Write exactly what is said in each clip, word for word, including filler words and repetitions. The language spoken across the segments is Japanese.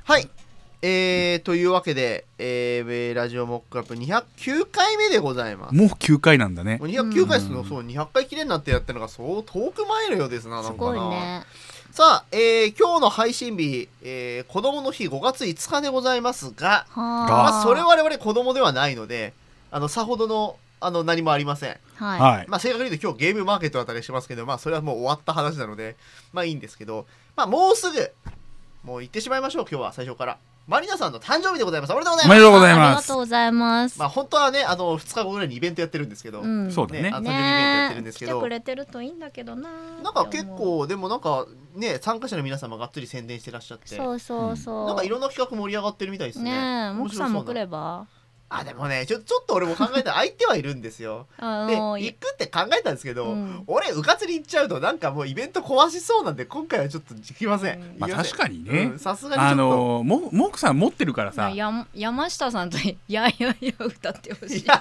はい、えー、というわけで、えー、ラジオモックアップにひゃくきゅうかいめでございます。 もうきゅうかいなんだね。 もうにひゃくきゅうかいですの、そうにひゃっかい記念になってやってるのがそう遠く前のようですな。なんかな、すごいね。さあ、えー、今日の配信日、えー、子供の日ごがついつかでございますが、まあ、それ我々子供ではないので、あのさほどのあの何もありません。はい。まあ、正確に言うと今日ゲームマーケットだったりしますけど、まあそれはもう終わった話なので、まあいいんですけど、まあもうすぐもう行ってしまいましょう。今日は最初からマリナさんの誕生日でございます。おめでとうございます。 おめでとうございます。 ありがとうございます。 まあ本当はね、あのふつかごぐらいにイベントやってるんですけど、うん、 そうだね。 誕生日イベントやってるんですけど、 来てくれてるといいんだけどな。 なんか結構でもなんかね、参加者の皆様がっつり宣伝してらっしゃって、 そうそうそう。 なんかいろんな企画盛り上がってるみたいですね。 ねえ、モクさんも来れば。 あ、でもね、ちょ、ちょっと俺も考えた相手はいるんですよ。で、行くって考えたんですけど、うん、俺、うかつに行っちゃうと、なんかもうイベント壊しそうなんで、今回はちょっと行きません。 まあ確かにね。 さすがにちょっと。あのー、も、モクさん持ってるからさ。 や、山下さんと、やいやいや歌ってほしい。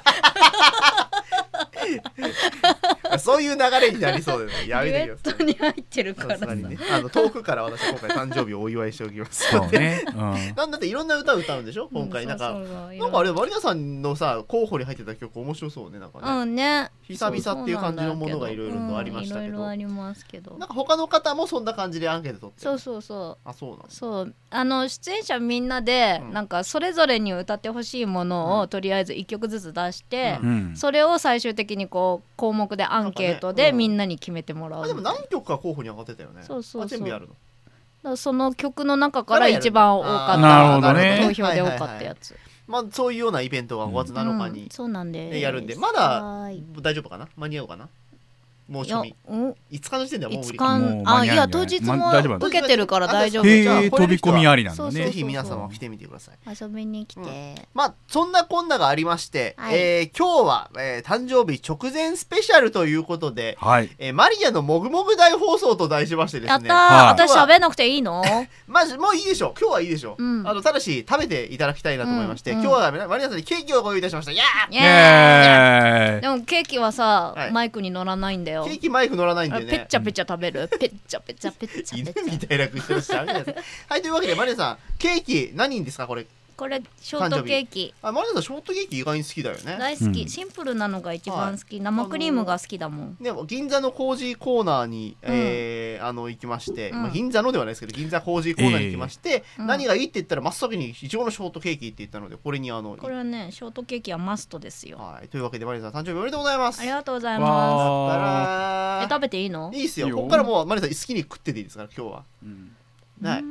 そういう流れになりそうですね。やめてください。 デュエットに入ってるからさ。 ね、あの遠くから私今回誕生日をお祝いしておきますので、ね、うん、なんだっていろんな歌を歌うんでしょ今回。なんか、うん、なんかあれマリナさんのさ候補に入ってた曲面白そうね。なんかね、 うんね、 久々っていう感じのものがいろいろとありましたけど、 いろいろありますけど、 なんか他の方もそんな感じでアンケート取って。 そうそうそう。 あ、そうなんだ。 そう、あの出演者みんなで、うん、なんかそれぞれに歌ってほしいものを、うん、とりあえずいっきょくずつ出して、うん、それを最終的にこう項目でアンケートでみんなに決めてもらう。 あ、でも何曲か候補に上がってたよね。 そうそうそう。 全部やるの。 だその曲の中から一番多かった、 なるほどね、 投票で多かったやつ。 まあそういうようなイベントがごがつなのかに、うん、そうなんでやるんで、まだ大丈夫かな、間に合うかな。もうちょいいつかの時点ではもう無理か。 あ、いや当日も受けてるから大丈夫。 へえ、飛び込みありなんだね。 ぜひ皆様来てみてください。 遊びに来て、うん、 まあそんなこんながありまして、はい、えー、今日は、えー、誕生日直前スペシャルということで、はい、えー、マリアのもぐもぐ大放送と題しましてですね。 やったー、私喋んなくていいの？ まあもういいでしょう。今日はいいでしょう。うん、あのただし食べていただきたいなと思いまして、うん、今日はマリアさんにケーキをご用意いたしました。やー、イエーイ。でもケーキはさ、はい、マイクに乗らないんだよ。 ケーキマイク乗らないんでね。 ペッチャペチャ食べる。ペッチャペチャペチャ。 犬みたいな口をしてあげてください。はい、というわけでマリアさん、ケーキ何ですかこれ？ これショートケーキ。 あ、マリアさんショートケーキ意外に好きだよね。 大好き、うん、シンプルなのが一番好き、はい、生クリームが好きだもん。 でも銀座のコージーコーナーに、うん、えー、あの行きまして、うん、まあ、銀座のではないですけど銀座コージーコーナーに行きまして、えー、何がいいって言ったら真っ先にいちごのショートケーキって言ったので、これにあのこれはねショートケーキはマストですよ。 はい、というわけでマリアさん誕生日おめでとうございます。 ありがとうございます。え、食べていいの？ いいっすよ。ここからもうマリアさん好きに食ってていいですから今日は。うん、はい。うん。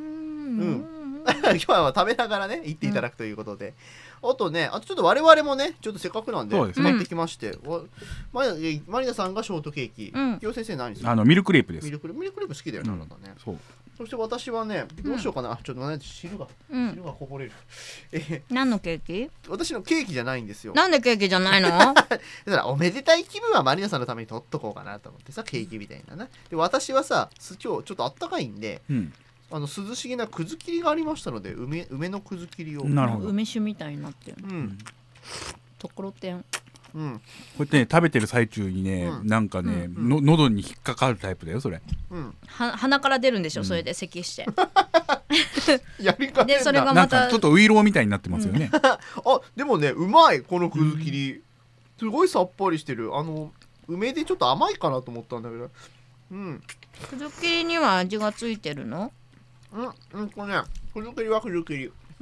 今日は食べながらね行っていただくということで、うん、あとね、あとちょっと我々もねちょっとせっかくなんで買ってきまして、うん、マリナさんがショートケーキ、うん、清先生何ですか？ あのミルクレープです。 ミルクレープ、ミルクレープ好きだよね、うん、あなたね。そう。そして私はね、どうしようかな、うん、ちょっと待って、汁が、うん、汁がこぼれる。 え、何のケーキ？ 私のケーキじゃないんですよ。 なんでケーキじゃないの？だからおめでたい気分はマリナさんのために取っとこうかなと思ってさ、ケーキみたいなね。で、私はさ、今日ちょっとあったかいんで、うん、あの涼しげなくず切りがありましたので、梅、梅のくず切りを。 なるほど。梅酒みたいになってる。うん。ところてん。 うん、こうやってね食べてる最中にね、うん、なんかね、うん、の喉に引っかかるタイプだよそれ、 うん、は鼻から出るんでしょ、うん、それで咳してやりかでそれがまたなんかちょっとウイローみたいになってますよね、うん、 あでもねうまいこのくず切り、すごいさっぱりしてる。あの梅でちょっと甘いかなと思ったんだけど、うん、 くず切りには味がついてるの？ うん、うんとねくず切りはくず切り、うん、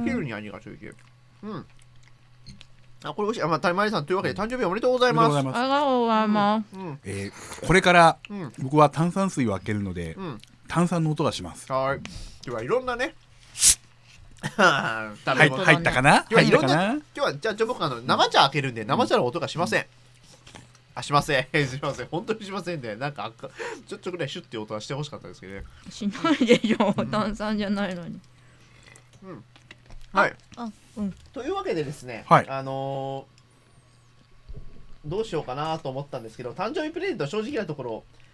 切るに味がついてる。うん、あ、これ美味しい。あ、まあ、たまりさんというわけで誕生日おめでとうございます。 ありがとうございます。 うんうん、えー、これから、うん、僕は炭酸水を開けるので、うん、炭酸の音がします。 はい。ではいろんなね。 はい、入ったかな？ 今日はいろんな。今日はじゃあ、じゃあ僕あの生茶開けるんで生茶の音がしません。あ、しません。すみません。本当にしませんで、ね、なんかちょっとぐらいシュッて音はしてほしかったですけどね。 しないでしょ。炭酸じゃないのに。 うん。はい。あ、うん、というわけでですね、 はい、 あのー、どうしようかなと思ったんですけど、誕生日プレゼント正直なところ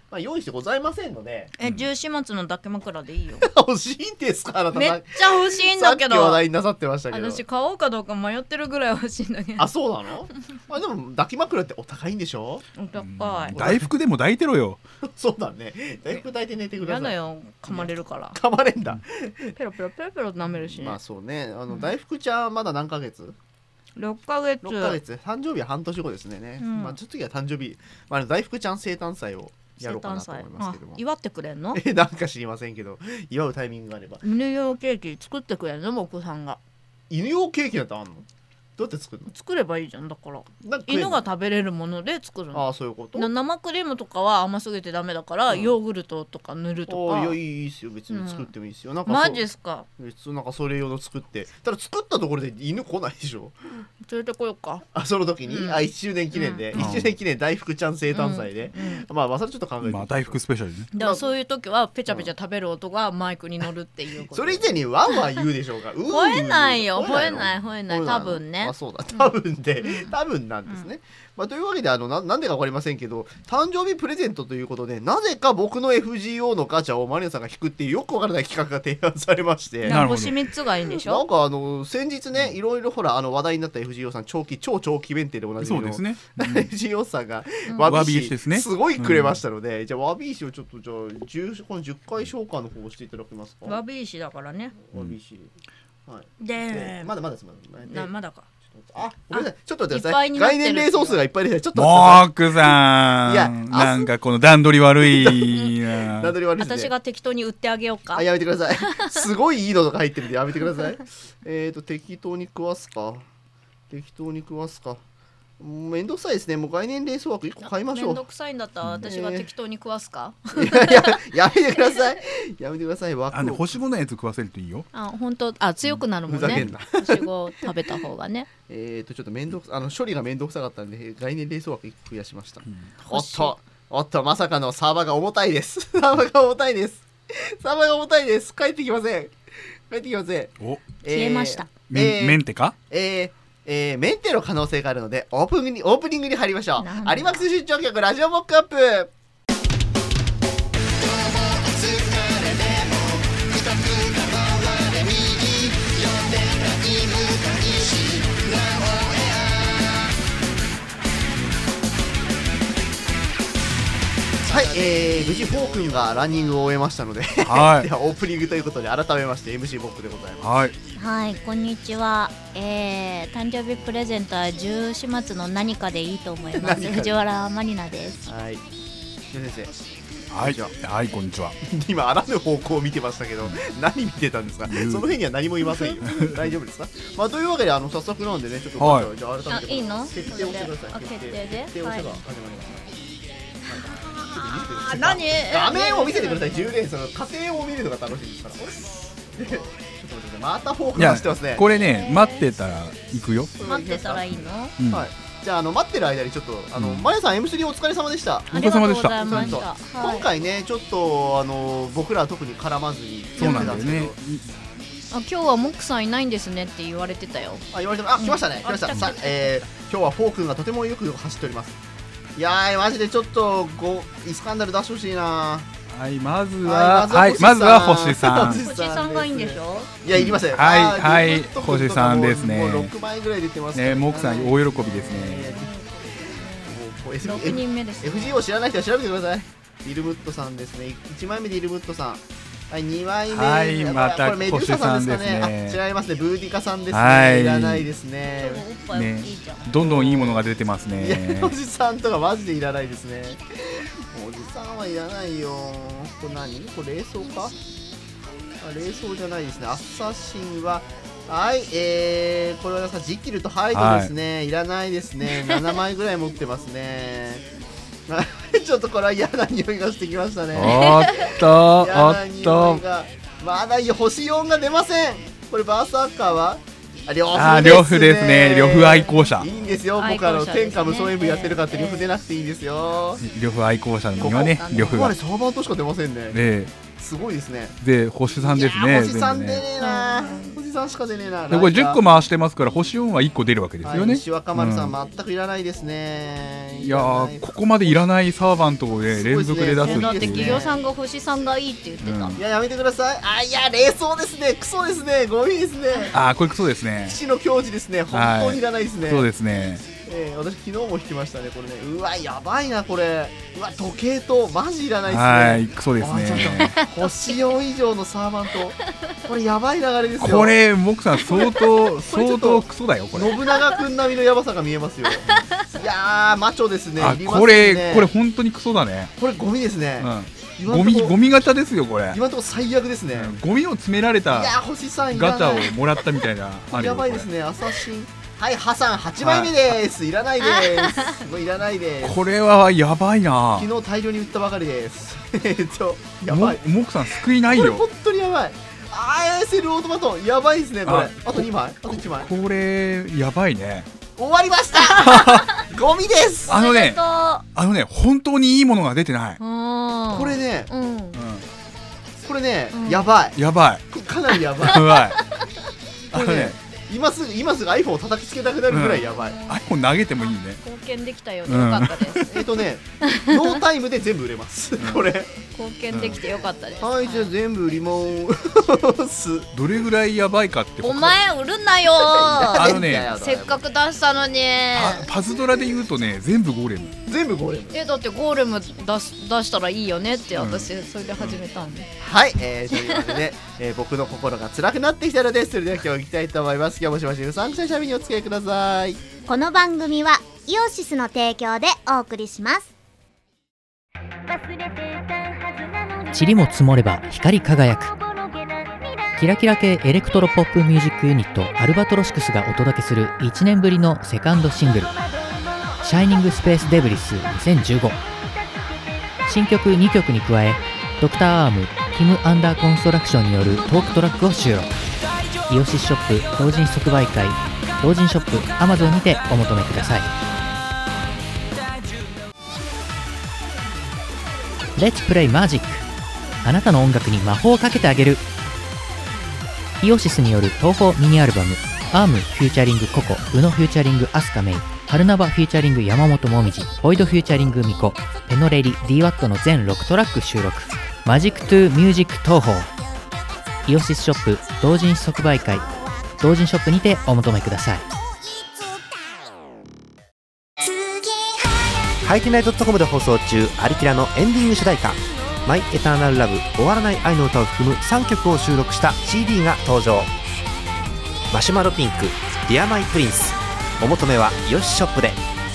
まあ、用意してございませんので。 え、十四松の抱き枕でいいよ。 欲しいんですか、あなた。 めっちゃ欲しいんだけど。 さっき話題になさってましたけど。 私買おうかどうか迷ってるぐらい欲しいんだけど。 あ、そうなの？あ、でも抱き枕ってお高いんでしょ？ お高い。 大福でも抱いてろよ。 そうだね。大福抱いて寝てください。 やだよ、噛まれるから。 噛まれんだ。 ペロペロペロペロ舐めるしね。 まあそうね。あの大福ちゃんまだ何ヶ月？ ろっかげつ。 ろっかげつ。誕生日は半年後ですね。まあちょっと次は誕生日。まあ大福ちゃん生誕祭をやろうかなと思いますけども。 祝ってくれんの？ え、なんか知りませんけど、祝うタイミングがあれば。 犬用ケーキ作ってくれんの？奥さんが。 犬用ケーキなんてあんの？どうやって作るの？ 作ればいいじゃん。だから犬が食べれるもので作るの。 ああ、そういうこと。 生クリームとかは甘すぎてダメだから、うん、ヨーグルトとか塗るとか。 いや、いいっすよ、別に作ってもいいっすよ、うん、なんかマジっすか。 なんかそれ用の作って、ただ作ったところで犬来ないでしょ。 連れてこようか。 あ、その時に、うん、あ、いちしゅうねん記念で、うん、いちしゅうねん記念大福ちゃん生誕祭で、うんうん、まあまあそれちょっと考えて、 まあ大福スペシャルね。 だからそういう時はペチャペチャ食べる音がマイクに乗るっていうこと。 それ以前にワンワン言うでしょうか。 吠えないよ、吠えない吠えない、多分ね。 あ、そうだ、多分で、多分なんですね。まあ、というわけであの な, なんでか分かりませんけど、誕生日プレゼントということで、なぜか僕の エフジーオー のガチャをマリアさんが引くっていうよく分からない企画が提案されまして、 星みっつがいいんでしょ。 なんかあの先日ね、いろいろほらあの話題になった エフジーオー さん、長期超長期弁定でおなじみの、 そうですね、うん、 エフジーオー さんがわび石、 ですね、 すごいくれましたので、うん、じゃあわび石をちょっとじゃあ 10, このじゅっかい消化の方をしていただけますか。 わび石だからね。 わび石、はい、 で, でまだまだですまだまだか。 あ、ごめんなさい、ちょっと待ってください。概念齢総数がいっぱい出て、ちょっと待ってください。モークさん、いや、なんかこの段取り悪いな。 段取り悪いですね。 私が適当に売ってあげようか。 あ、やめてください。すごいいいのとか入ってるんでやめてください。えっと適当に食わすか。適当に食わすか。めんどくさいですね。もう概念齢総枠いっこ買いましょう。 めんどくさいんだったら私が適当に食わすか。 いやいや、やめてください。やめてください。枠あの星5のやつ食わせるといいよ。 あ、本当、あ、強くなるもんね。 ふざけんな。 星ご食べた方がね。 えっとちょっとめんどくあの処理がめんどくさかったんで概念齢総枠いっこ増やしました。うん、おっとおっと、まさかのサーバーが重たいです。サーバーが重たいです。サーバーが重たいです。帰ってきません。帰ってきません。 お、 えー、消えました。 えー、メンテか？ えーえー、メンテの可能性があるのでオープニングにオープニングに入りましょう。有馬出張局ラジオモックアップ。はい、えー、無事フォー君がランニングを終えましたので、はい、ではオープニングということで改めまして エムシー ボックでございます。 はい、 はい、こんにちは。えー、誕生日プレゼントは十四松の何かでいいと思います。藤原マリナです。 はい、先生。 はい、はい、こんにちは。 今あらぬ方向を見てましたけど、何見てたんですか。その辺には何も言いませんよ。大丈夫ですか。まあというわけであの早速なんでね、ちょっと、はい、じゃあ改めていいの？ 決定をしてください。 決定で。 決定をしてが始まります。 あ、何？ 画面を見せてください。じゅう連その過程を見るのが楽しいですから。ちょっと待ってまたフォーク出してますね。 これね、待ってたら行くよ。 待ってたらいいの？ うん、 はい。じゃあ、あの待ってる間にちょっとあの、うん、マヤさん エムスリー お疲れ様でした。 お疲れ様でした。 今回ねちょっとあの僕らは特に絡まずにやってたんですけど。 あ、今日はモックさんいないんですねって言われてたよ。 あ、言われてあ、来ましたね。来ました。さ、えー、今日はフォークがとてもよく走っております。いやー、マジでちょっとごイスカンダル出してほしいな。 はい、まずは、はい、まずは星さん。 星さんがいいんでしょ。 いや、いりません。 はい、はい、星さんですね。 もうろくまいぐらい出てますね。モクさん大喜びですね。 ろくにんめです。 エフジーオー 知らない人は調べてください。ディルムットさんですね。いちまいめディルムットさん。はい、にまいめ、 はい、また星さんですね。 違いますね。ブーディカさんですね。いらないですね。 ね、どんどんいいものが出てますね。 おじさんとかマジでいらないですね。おじさんはいらないよ。これ何？これ冷蔵か？あ、冷蔵じゃないですね。アッサシンははい、えー、これはさジキルとハイドですね、はい、いらないですね。ななまいぐらい持ってますね。ちょっとこれは嫌な匂いがしてきましたね。 おっとおっと、 まだ星よんが出ません。これバーサーカーはあ、 呂布ですね。呂布愛好者。 いいんですよ。僕あの天下無双演舞やってるかって呂布出なくていいんですよ。 呂布愛好者のはね、呂布が。 ここまでサーバーとしか出ませんね。 ね、 すごいですね。 で星さんですね。 星さん出ねえな。星星さんしか出ねえな。 でこれじゅっこ回してますから星よんはいっこ出るわけですよね、はい、 西若丸さん、うん、全くいらないですね。 いやーここまでいらないサーバントを、ね、連続で出すって、ね、 だって企業さんが星さんがいいって言ってた、うん、 いややめてください。あいや冷蔵ですね。クソですね。ゴミですね。 あこれクソですね。 騎士の矜持ですね。本当にいらないですね、はい、 そうですね。 えー、私昨日も引きましたねこれね。うわやばいなこれ。うわ時計とマジいらないですね。 はいクソですね。 星よん以上のサーバントこれやばい流れですよ。 これモクさん相当相当クソだよこれ。 信長君並みのやばさが見えますよ。いやーマチョですね。 あいりますね。 これこれ本当にクソだね。 これゴミですね、 うん、ゴミゴミガチャですよこれ。 今のところ最悪ですね、 うん、ゴミを詰められたガチャをもらったみたいなあるよ。 やばいですね。アサシンはいハサンはちまいめです、はい、いらないですもういらないです。 これはやばいな。 昨日大量に売ったばかりですえっとやばい。 モクさん救いないよ。 これ本当にやばい。あーセルオートマトやばいですねこれ。 あ, あとにまいあといちまいこれやばいね。 終わりましたゴミです。 あのねあのね本当にいいものが出てない。 これね、うん、これね、うん、やばいやばいかなりやばいやばいこれね今すぐ今すぐ iPhone を叩きつけたくなるぐらいやばい、うん、 iPhone 投げてもいいね。 貢献できたようでよかったです、 うん、えっとねノータイムで全部売れます、うん、これ貢献できてよかったです、 うん、はいじゃあ全部売ります。 どれぐらいやばいかってお前売るなよあのねせっかく出したのに。 パ, パズドラで言うとね全部ゴーレム全部ゴーレムえだってゴーレム出し出したらいいよねって私、うん、それで始めたんで、 うん、はい、えー、というわけで、えー、僕の心が辛くなってきたのでそれでは今日行きたいと思います。今日もしばしうさんくさいしゃべりにお付き合いください。 この番組はイオシスの提供でお送りします。 塵も積もれば光り輝くキラキラ系エレクトロポップミュージックユニットアルバトロシクスがお届けするいちねんぶりのセカンドシングルシャイニングスペースデブリスにせんじゅうご。新曲にきょくに加えドクターアームキムアンダーコンストラクションによるトークトラックを収録。イオシスショップ同人即売会同人ショップ Amazon にてお求めください。Let's play magic。 あなたの音楽に魔法をかけてあげる。イオシスによる東宝ミニアルバムアームフューチャリングココ、宇野フューチャリングアスカメイ、春菜場フューチャリング山本もみじ、ボイドフューチャリングミコ、ペノレリ ディーワット の全ろくトラック収録。マジックトゥーミュージック東宝。イオシスショップ同人即売会同人ショップにてお求めください。 ハイテナイドットコムで放送中アリキラのエンディング主題歌マイエターナルラブ終わらない愛の歌を含むさんきょくを収録した シーディー が登場。マシュマロピンクディアマイプリンスお求めはイオシスショップで。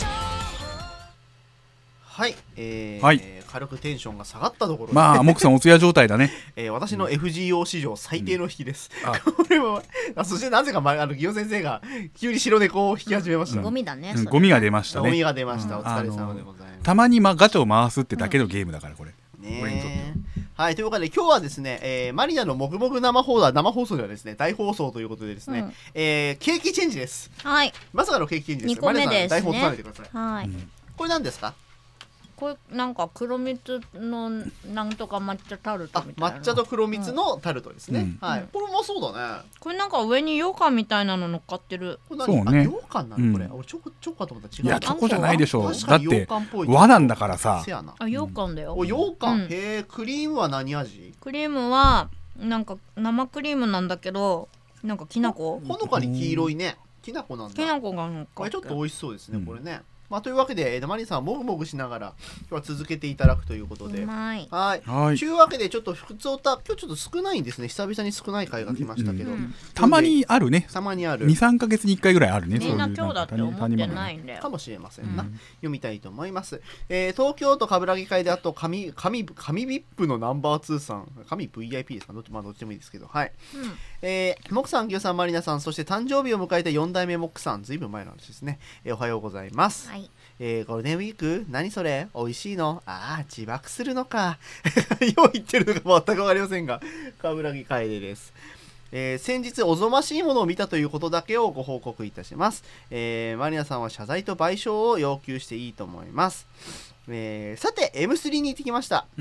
はい、えーはい軽くテンションが下がったところまあモクさんお通夜状態だね、 えー、私の エフジーオー 史上最低の引きです、うん、これはあそしてなぜか、ま、あのギオ先生が急に白猫を引き始めました、 うん、ゴミだね、 うん、ゴミが出ましたね。 ゴミが出ました、うん、お疲れ様でございます。 たまに、ま、ガチャを回すってだけのゲームだからこれ、 うん、ねはい、ということで今日はですね、えー、マリナのもぐもぐ生放送生放送ではですね大放送ということでですね、うん、えー、ケーキチェンジです。 はいまさかのケーキチェンジです。 にこめですね。 大放送されてください。 はい、うん、 これ何ですか？ これなんか黒蜜のなんとか抹茶タルトみたいな。 抹茶と黒蜜のタルトですね、うん、はい、これうまそうだね。 これなんか上に羊羹みたいなの乗っかってる。 そうね、羊羹なのこれ、うん、俺チョコチョコかと思ったら違う。 いやチョコじゃないでしょう。だって和なんだからさ。 あ羊羹だよ、 うん、お羊羹、うん、へえ。クリームは何味？ クリームはなんか生クリームなんだけどなんかきな粉ほのかに黄色いね。きな粉なんだ。 きな粉が乗っかってこれちょっと美味しそうですね、うん、これね。まあ、というわけでマリンさんはもぐもぐしながら今日は続けていただくということで、 はいはいはい。というわけでちょっと普通歌今日ちょっと少ないんですね。久々に少ない回が来ましたけど、うん、 たまにあるね。 たまにある に,さん ヶ月にいっかいぐらいあるね。 みんな今日だって思ってないんだよかもしれませんな、うん、読みたいと思います、えー、東京都冠城会であと神神神ビップのナンバーツーさん神 ブイアイピー ですかどっち、まあ、どっちでもいいですけどはい、うん、えー、モクさんギョさんマリナさんそして誕生日を迎えたよん代目モクさんずいぶん前の話ですね、えー、おはようございます、はい。えー、ゴールデンウィーク何それ美味しいのああ自爆するのかよう言ってるのか全く分かりませんが冠城楓です、えー、先日おぞましいものを見たということだけをご報告いたします、えー、マリナさんは謝罪と賠償を要求していいと思います、えー、さて エムスリー に行ってきました、うん、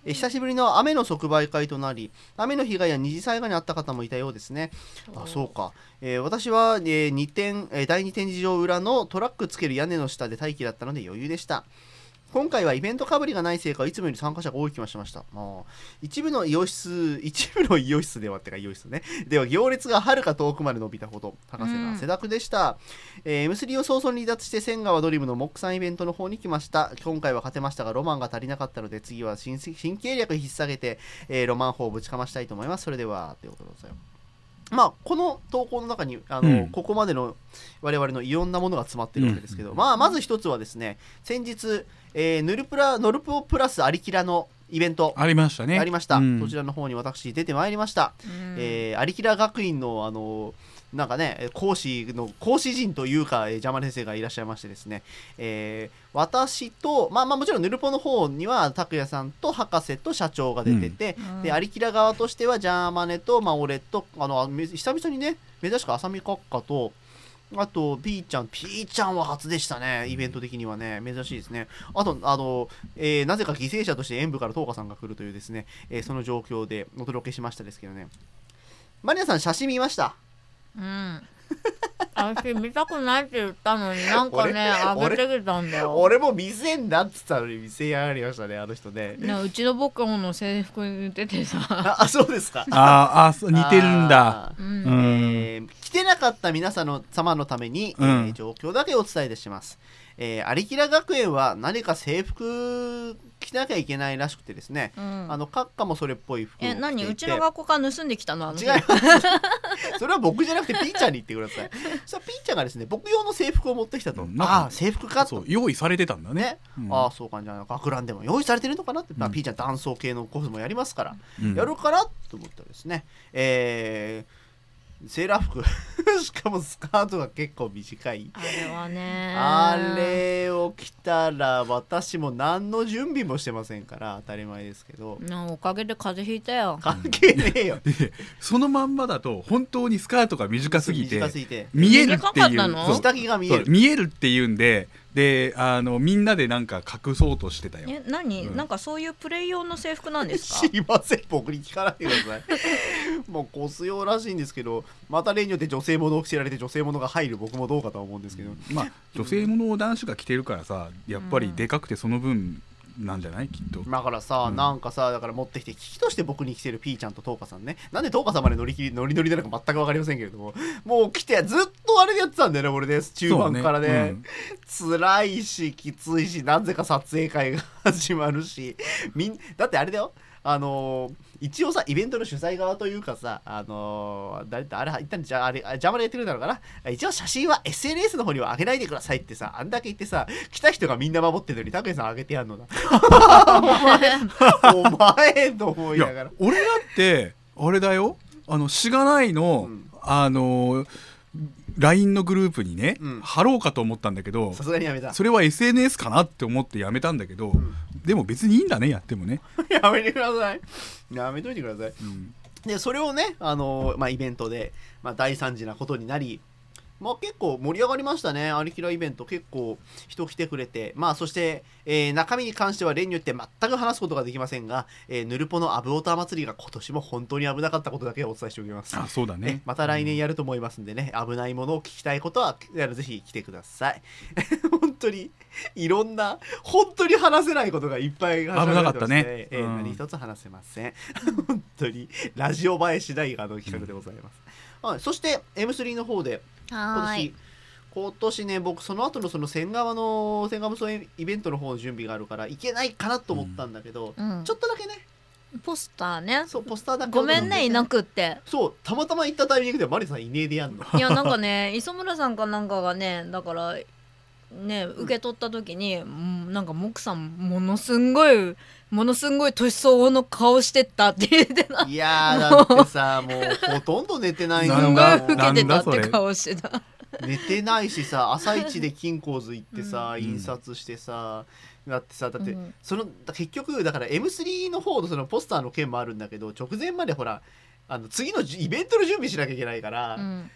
え久しぶりの雨の即売会となり、雨の被害や二次災害にあった方もいたようですね。あ、そうか。えー、私は、えー、にてん、えー、だいに展示場裏のトラックつける屋根の下で待機だったので余裕でした。今回はイベントかぶりがないせいかいつもより参加者が多い気がしました。あ、一部のイオシス一部のイオシスではってかイオシスねでは行列がはるか遠くまで伸びたほど博士が汗だくでした、うん。えー、エムスリー を早々に離脱して千川ドリームのモックさんイベントの方に来ました。今回は勝てましたがロマンが足りなかったので次は新新計略引っ提げて、えー、ロマン砲をぶちかましたいと思います。それではということでございます。まあ、この投稿の中にあの、うん、ここまでの我々のいろんなものが詰まってるわけですけど、うん、まあ、まず一つはですね、先日、えー、ヌルプラノルポプラスアリキラのイベントありましたね。 ありました、 うん、 そちらの方に私出てまいりました、うん、えー、アリキラ学院のあのなんかね講師の講師陣というか、えー、ジャマ先生がいらっしゃいましてですね、えー、私とまあまあもちろんヌルポの方には拓也さんと博士と社長が出てて、うん、でアリキラ側としてはジャーマネと、まあ、俺とあの久々にね珍しく浅見閣下とあとピーちゃんピーちゃんは初でしたね。イベント的にはね珍しいですね。あとあの、えー、なぜか犠牲者として演舞から東花さんが来るというですね、えー、その状況でお届けしましたですけどね。マリアさん写真見ました？ うん。私見たくないって言ったのになんかね上げてきたんだよ。 俺も見せんなっつったのに見せやがりましたねあの人ね。 ね、うちの僕の制服に出てさああそうですか。 ああ似てるんだ。 うん、えー、来てなかった皆さんの様のために、うん、えー、状況だけお伝えいたします。えー、アリキラ学園は何か制服着なきゃいけないらしくてですね、うん、あの閣下もそれっぽい服を着ていて、 え、何うちの学校から盗んできたの？ 違いますそれは僕じゃなくてピーちゃんに言ってくださいそしたらピーちゃんがですね僕用の制服を持ってきたと、うん、ああ制服かと用意されてたんだね、ね、 うん、ああそうかじゃあ学ランでも用意されてるのかなって、うん、ピーちゃん男装系のコスもやりますから、うん、やるかなと思ったらですね、えーセーラー服しかもスカートが結構短いあれはねあれを着たら私も何の準備もしてませんから当たり前ですけどなおかげで風邪ひいたよ。 関係ねえよでそのまんまだと本当にスカートが短すぎて見えるっていう下着が見える見えるっていうんでであのみんなでなんか隠そうとしてたよ。 え何、うん、なんかそういうプレイ用の制服なんですか？ 知りません僕に聞かないでくださいもうコス用らしいんですけどまた例によって女性ものを着せられて女性ものが入る僕もどうかとは思うんですけど、 まあ女性ものを男子が着てるからさやっぱりでかくてその分なんじゃないきっと。 だからさ、うん、なんかさだから持ってきて危機として僕に来てるピーちゃんと東花さんねなんで東花さんまで乗り切りノリノリでなんか全く分かりませんけれどももう来てずっとあれでやってたんだよね俺です中盤からね、ね、うん、辛いしきついしなぜか撮影会が始まるしみんだってあれだよあのー、一応さイベントの主催側というかさあのー、誰ってあれ一旦じゃああれ邪魔でやってるんだろうかな一応写真は エスエヌエス の方には上げないでくださいってさあんだけ言ってさ来た人がみんな守ってるのに拓也さん上げてやんのだお前お前と思いながら俺だってあれだよあのしがないの、うん、あのーライン のグループにね、うん、貼ろうかと思ったんだけどさすがにやめたそれは エスエヌエス かなって思ってやめたんだけど、うん、でも別にいいんだねやってもねやめてくださいやめといてください、うん、でそれをね、あのーまあ、イベントで、まあ、大惨事なことになりまあ、結構盛り上がりましたね。アリキライベント結構人来てくれて、まあそして、えー、中身に関しては例によって全く話すことができませんが、えー、ヌルポのアブオタ祭りが今年も本当に危なかったことだけはお伝えしておきます。 あ、そうだね。 また来年やると思いますんでね、うん、危ないものを聞きたいことはぜひ来てください。本当にいろんな本当に話せないことがいっぱい話されてますね。 危なかったね。 えーうん、何一つ話せません。本当にラジオ映えしないあの企画でございます。うんはい、そして エムスリー の方で今年今年ね僕その後のその千川の千川無双イベントの方の準備があるから行けないかなと思ったんだけど、うん、ちょっとだけねポスターねそうポスターだけごめんねいなくってそうたまたま行ったタイミングでマリさんいねえでやんのいやなんかね磯村さんかなんかがねだからね受け取った時に、うん、なんかモクさんものすんごいものすんごい年相応の顔してったって言ってた。 いやだってさもうほとんど寝てないのが老けてたって顔してた寝てないしさ朝一で金鉱図行ってさ、うん、印刷してさだってさだって、うん、その結局だから エムスリー の方のそのポスターの件もあるんだけど直前までほらあの次のイベントの準備しなきゃいけないから、うん、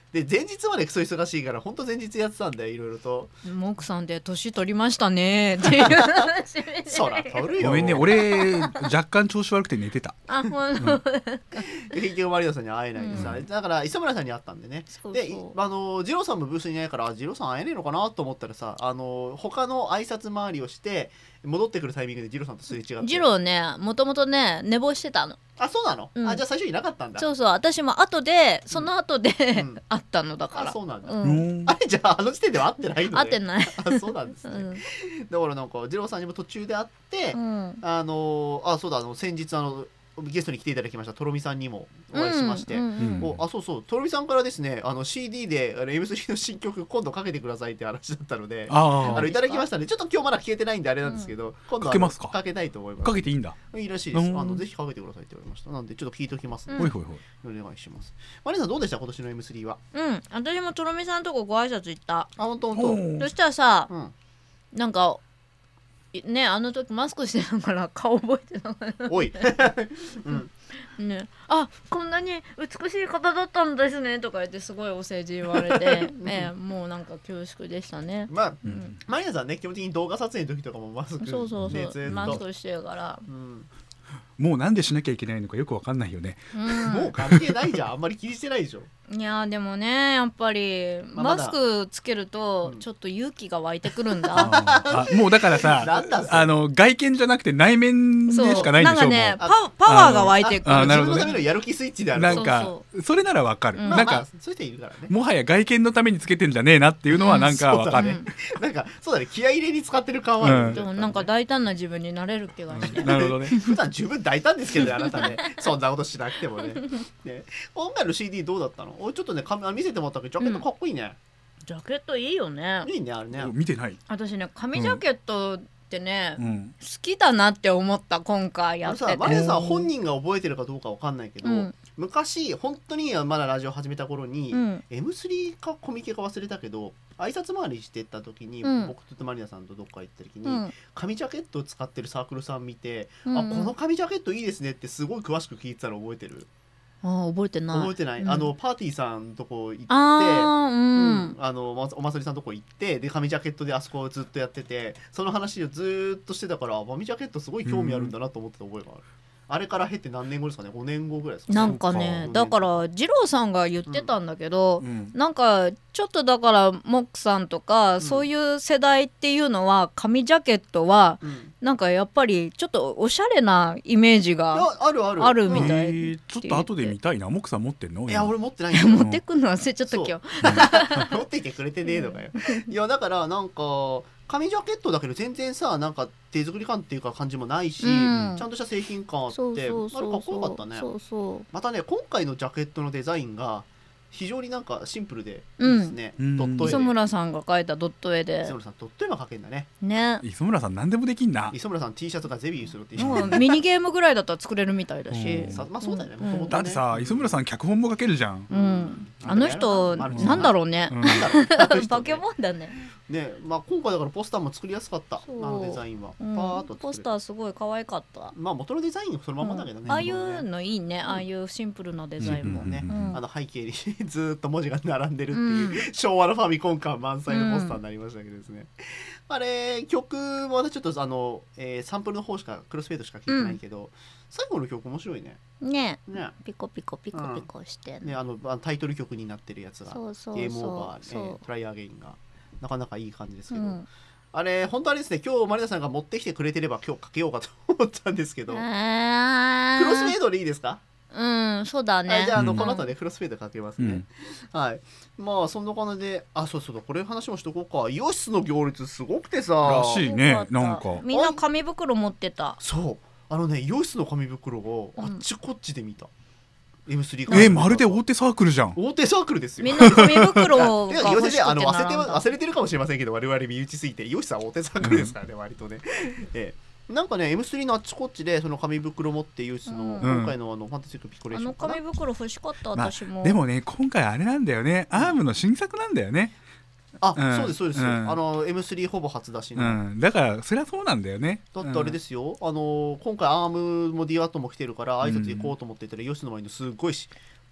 で前日までクソ忙しいから本当前日やってたんだよいろいろと。 モクさんで年取りましたねっていう話そら取るよ。 ごめんね俺若干調子悪くて寝てた。 あほんと結局マリナさんに会えないでさ、うん、だから磯村さんに会ったんでね。 そうそうであの二郎さんもブースにいないから二郎さん会えねえのかなと思ったらさあの他の挨拶回りをして戻ってくるタイミングで二郎さんとすれ違って。 二郎ねもともとね寝坊してたの。 あそうなの、 うん、 あじゃあ最初いなかったんだ。 そうそう私も後でその後で、うん、会ったのだから。 あそうなんだ、 うん、 あれじゃああの時点では会ってないのね。 会ってないあそうなんですね、うん、だからなんか二郎さんにも途中で会って、うん、あのあそうだあの先日あのゲストに来ていただきましたとろみさんにもお会いしまして、うんうんうん、おあそうそうとろみさんからですねあの シーディー であの エムスリー の新曲今度かけてくださいって話だったのでああのいただきましたね。ちょっと今日まだ消えてないんであれなんですけど、うん、今度かけますかかけたいと思います。 かけていいんだいいらしいです。あのぜひかけてくださいって言われました。なんでちょっと聞いておきますね、 うん、ほいほいほいお願いします。マリさんどうでした今年の エムスリー は。 うん私もとろみさんとこご挨拶行った。 あ本当本当。 そしたらさ、 うん、 なんかねあの時マスクしてたから顔覚えてなかったおい、うんね、あこんなに美しい方だったんですねとか言ってすごいお世辞言われて、ね、もうなんか恐縮でしたね。 まあ、うん、マリナさんね基本的に動画撮影の時とかもマスク、ね、 そうそうそうマスクしてるから、 うん、 もうなんでしなきゃいけないのかよくわかんないよね、 うん、 もう関係ないじゃんあんまり気にしてないでしょ。 いやでもねやっぱり、まあ、マスクつけるとちょっと勇気が湧いてくるんだ、うん、 あもうだからさあの外見じゃなくて内面でしかないんでしょ。 なんかね パ, パワーが湧いてくる。 自分のためのやる気スイッチである。 なんか そ, そ, それならわかる、うん、なんか、まあまあ、 そういう人いるからね。 もはや外見のためにつけてんじゃねえなっていうのはなんかわかる、 うん、なんかそうだね気合い入れに使ってる感はある、 うん、でもなんか大胆な自分になれる気がして、 うん、なるほどね普段十分大胆ですけどねあなたねそんなことしなくても ね, ね今回の シーディー どうだったの。おちょっとね見せてもらったけどジャケットかっこいいね、 うん、ジャケットいいよね。 いいねあれね。 見てない。 私ね紙ジャケットってね、うん、好きだなって思った今回やってて。 マリアさん本人が覚えてるかどうかわかんないけど、うん、昔本当にまだラジオ始めた頃に、うん、エムスリー かコミケか忘れたけど挨拶回りしてた時に、うん、僕とマリアさんとどっか行った時に、うん、紙ジャケットを使ってるサークルさん見て、うん、あこの紙ジャケットいいですねってすごい詳しく聞いてたの覚えてる。 あ覚えてない覚えてない、うん、あのパーティーさんとこ行ってあ、うんうん、 あのお祭りさんとこ行ってで紙ジャケットであそこをずっとやっててその話をずっとしてたから紙ジャケットすごい興味あるんだなと思ってた覚えがある、うん、あれから経って何年後ですかね。ごねんごぐらいですかね。 なんかねだから二郎さんが言ってたんだけど、うん、なんかちょっとだからモックさんとか、うん、そういう世代っていうのは紙ジャケットは、うん、なんかやっぱりちょっとおしゃれなイメージがあるあるあるみたい、うんえー、ちょっと後で見たいな。モックさん持ってんの。 いや俺持ってないんだよ持ってくんの忘れちゃった今日持っていてくれてねえのかよいやだからなんか紙ジャケットだけど全然さなんか手作り感っていうか感じもないし、うん、ちゃんとした製品感あってそうそうそうそうあれかっこよかったね。 そうそうまたね今回のジャケットのデザインが非常になんかシンプルでいいですね、うん、ドット絵で磯村さんが描いたドット絵で磯村さんドット絵も描けるんだね。 ね磯村さん何でもできんな。 磯村さん T シャツがゼビーするっていうミニゲームぐらいだったら作れるみたいだし、 うん、まあそうだよね、うん、元々ねだってさ磯村さん脚本も書けるじゃん、 うん、あの人なんだろうね、うん、バケモンだねねまあ、今回だからポスターも作りやすかったあのデザインは、 うん、パーッとポスターすごい可愛かった。 まあ元のデザインはそのままだけどね、 うん、ああいうのいいね、うん、ああいうシンプルなデザインも、 うんねうん、あの背景にずっと文字が並んでるっていう、うん、昭和のファミコン感満載のポスターになりましたけどですね、うん、あれ曲もまたちょっとあの、えー、サンプルの方しかクロスフェードしか聞いてないけど、うん、最後の曲面白いね。 ねねピコピコピコピコして、 うんね、あのタイトル曲になってるやつがそうそうそうゲームオーバー、えー、トライアゲインがなかなかいい感じですけど、うん、あれ本当あれですね今日マリナさんが持ってきてくれてれば今日かけようかと思ったんですけど、えー、クロスフェードでいいですか。 うんそうだね、 はい、じゃあ、あの、 うん、 この後ねクロスフェードかけますね、うん、はいまあそんな感じであそうそうこれ話もしとこうか。イオシスの行列すごくてさらしいねなんかみんな紙袋持ってた。 そうあのねイオシスの紙袋をあっちこっちで見た、うん、エムスリーえー、まるで大手サークルじゃん。 大手サークルですよ。 みんな紙袋が欲しくてあの忘れて忘れてるかもしれませんけど我々身内すぎてイオシスは大手サークルですからね、うん、割とね、えーなんかね エムスリー のあっちこっちでその紙袋持ってイオシスの、うん、今回のあのファンタジックピコレーションかな。 あの紙袋欲しかった私も、 まあ、でもね今回あれなんだよね、アームの新作なんだよね。 あ、うん、そうですそうです、うん、あの エムスリー ほぼ初出しの、 うん、だからそりゃそうなんだよね。 だってあれですよ、うん、あの今回アームも ディーアートも来てるから挨拶行こうと思ってたら、うん、イオシスの前にすごいし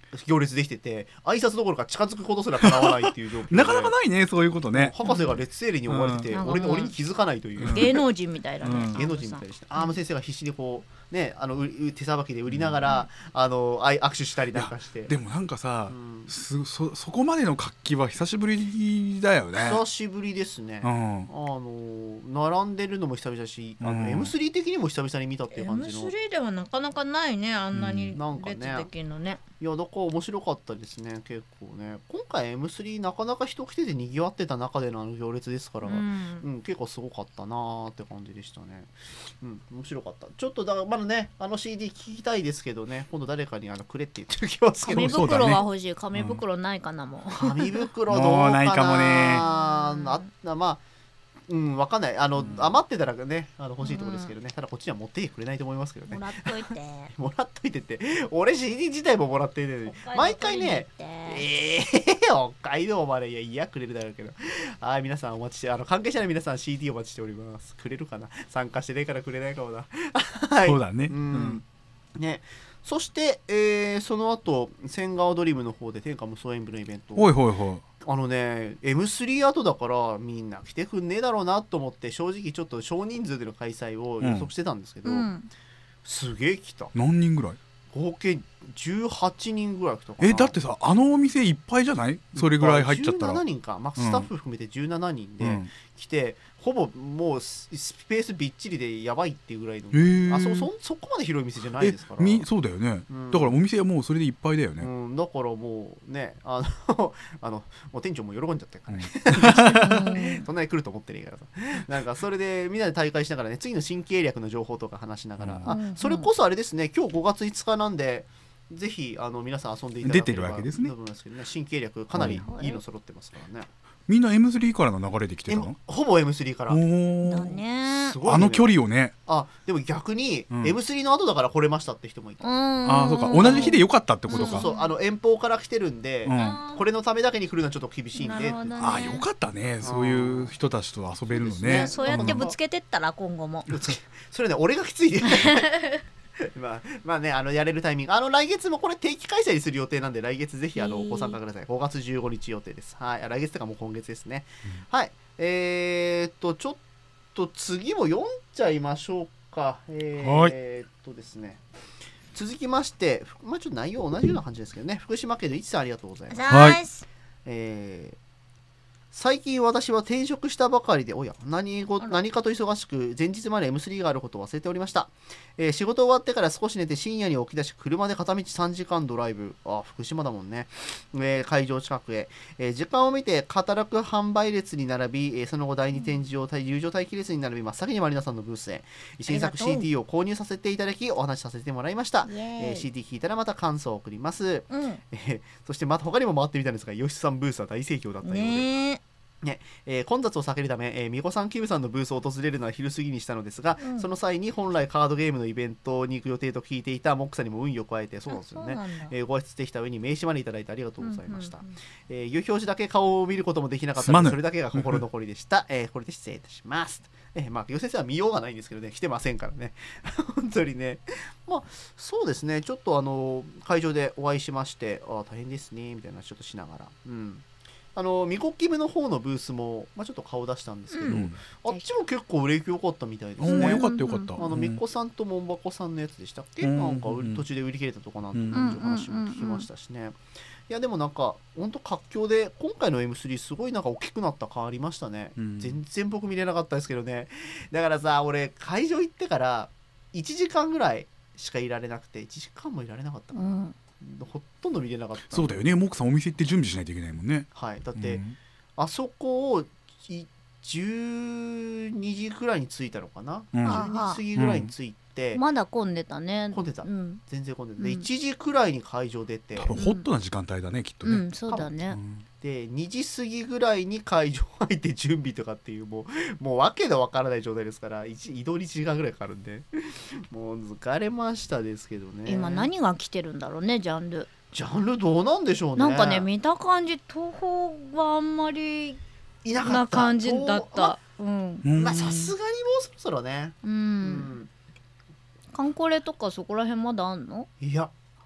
行列できてて、挨拶どころか近づくことすら叶わないっていう状況でなかなかないねそういうことね。 博士が列整理に追われてて、 うん俺に俺に気づかないという、 芸能人みたいなね、 うん芸能人みたいでした。アーム先生が必死にこうね、あのう手さばきで売りながら、うん、あのあい握手したりなんかして。 でもなんかさ、 うん、 す そ, そこまでの活気は久しぶりだよね。 久しぶりですね、うん、あの並んでるのも久々だし、あの、うん、エムスリー 的にも久々に見たっていう感じの。 エムスリー ではなかなかないね、あんなに列できるのね、 いやだから面白かったですね。結構ね今回 エムスリー なかなか人来ててにぎわってた中でのあの行列ですから、うんうん、結構すごかったなーって感じでしたね。うん面白かった。ちょっとだからまだねあの シーディー 聞きたいですけどね、今度誰かにあのくれって言ってる気はすけど、 紙袋は欲しい。紙袋ないかな、もう紙袋どうかな。 もうないかもね。 あまあうん分かんない。あの、うん、余ってたらねあの欲しいところですけどね、うん、ただこっちには持ってきてくれないと思いますけどね。 もらっといてもらっといてって俺 シーディー 自体ももらっていて毎回ねえー、北海道までいやいやくれるだろうけど、はい皆さんお待ちして、あの関係者の皆さん シーディー お待ちしております。くれるかな、参加してないからくれないかもなはい、 そうだね、 うん、ね。そして、えー、その後千川ドリームの方で天下無双演舞のイベント、 ほいほいほい、 あのね エムスリー 後だからみんな来てくんねえだろうなと思って正直ちょっと少人数での開催を予測してたんですけど、うん、すげえ来た。 何人ぐらい？ 合計じゅうはちにんぐらい来たかな。 えだってさあのお店いっぱいじゃない？それぐらい入っちゃったらじゅうななにんか、まあ、スタッフ含めてじゅうななにんで来て、うん、ほぼもうスペースびっちりでやばいっていうぐらいの、 えー、 あ そ, そ, そこまで広い店じゃないですからみそうだよね、うん、だからお店はもうそれでいっぱいだよね、 うん、だからもうねあのあのもう店長も喜んじゃったからね、うん、そんなに来ると思ってねえからさなんかそれでみんなで大会しながらね次の新計略の情報とか話しながら、うん、あそれこそあれですね今日ごがついつかなんでぜひあの皆さん遊んでいただければ出てるわけですね。 新計略かなりいいの揃ってますからね。 みんな エムスリー からの流れで来てたの？ ほぼ エムスリー から。 だね。 すごいね。 あの距離をね。 あでも逆に エムスリー の後だから来れましたって人もいた。 うん、 ああそうか同じ日でよかったってことか。 そうそうそうあの遠方から来てるんで、うん、これのためだけに来るのはちょっと厳しいんで。ね、 ああよかったねそういう人たちと遊べるのね。 そうやってぶつけてったら今後も。 それね俺がきついで。まあ、まあねあのやれるタイミングあの来月もこれ定期開催する予定なんで来月ぜひあのご参加ください。ごがつじゅうごにち予定です。はい来月とかもう今月ですね、うん、はいえー、っとちょっと次も読んじゃいましょうか。えー、はい、えー、っとですね続きましてまあちょっと内容同じような感じですけどね福島県のいちさんありがとうございます。 はい、 えー最近私は転職したばかりでおや 何, ご何かと忙しく前日まで エムスリー があることを忘れておりました、えー、仕事終わってから少し寝て深夜に起き出し車で片道さんじかんドライブあ福島だもんね、えー、会場近くへ、えー、時間を見てカタログ販売列に並び、えー、その後第二展示場入場待機列に並び真っ先にマリナさんのブースへ新作 シーディー を購入させていただきお話しさせてもらいました、えー、シーディー 聞いたらまた感想を送ります、うんえー、そしてまた他にも回ってみたんですが吉さんブースは大盛況だったようで、ねねえー、混雑を避けるため、えー、みこさんキムさんのブースを訪れるのは昼過ぎにしたのですが、うん、その際に本来カードゲームのイベントに行く予定と聞いていたモックさんにも運よく会えてそうなんですよね、えー、ご挨拶できた上に名刺までいただいてありがとうございました、うんうんうんえー、いう表示だけ顔を見ることもできなかったのでそれだけが心残りでした、えー、これで失礼いたします、えー、まあよ先生は見ようがないんですけどね来てませんからね本当にねまあそうですねちょっとあの会場でお会いしましてあ大変ですねみたいなちょっとしながらうんあのミコキムの方のブースも、まあ、ちょっと顔出したんですけど、うん、あっちも結構売れ行き良かったみたいですね。 よかったよかった。 あのミコさんとモンバコさんのやつでしたっけ、うん、なんか途中で売り切れたとかなんていう話も聞きましたしね。いやでもなんか本当活況で今回の エムスリー すごいなんか大きくなった感ありましたね、うん、全然僕見れなかったですけどね。だからさ俺会場行ってからいちじかんぐらいしかいられなくていちじかんもいられなかったかな、うんほとんど見れなかった。 そうだよねモックさんお店行って準備しないといけないもんね。 はいだって、うん、あそこをじゅうにじぐらいに着いたのかな、うん、じゅうにじ過ぎぐらいに着いて、 うん、まだ混んでたね混んでた、うん、全然混んでた、でうん、 いちじくらいに会場出て多分ホットな時間帯だね、うん、きっとね、 うん、そうだね、 でにじ過ぎぐらいに会場入って準備とかっていうもうもう訳のわからない状態ですから移動にいちじかんぐらいかかるんでもう疲れましたですけどね。 今何が来てるんだろうねジャンルジャンルどうなんでしょうね。 なんかね見た感じ東宝はあんまりいなかったな感じだった。 まあさすがにもうそろそろね。 うん。うん、カンコレとかそこら辺まだあんの？ いや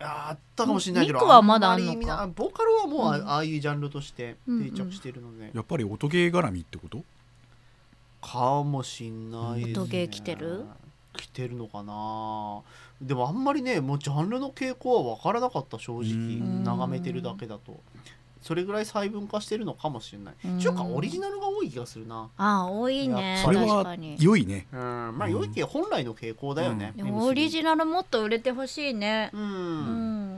あったかもしれないけど、 ミクはまだあんのか。 んまりみんなボーカルはもう、うん、ああいうジャンルとして定着しているので、うんうん、 やっぱり音ゲー絡みってことかもしんないですね。 音ゲー来てる来てるのかな。でもあんまりねもうジャンルの傾向は分からなかった、正直眺めてるだけだと。それぐらい細分化してるのかもしれない。ちゅうかオリジナルが多い気がするな。 ああ多いね。 それは良いね。 うんまあ良いけど本来の傾向だよね。 うん、でもオリジナルもっと売れてほしいね。 うん、うん、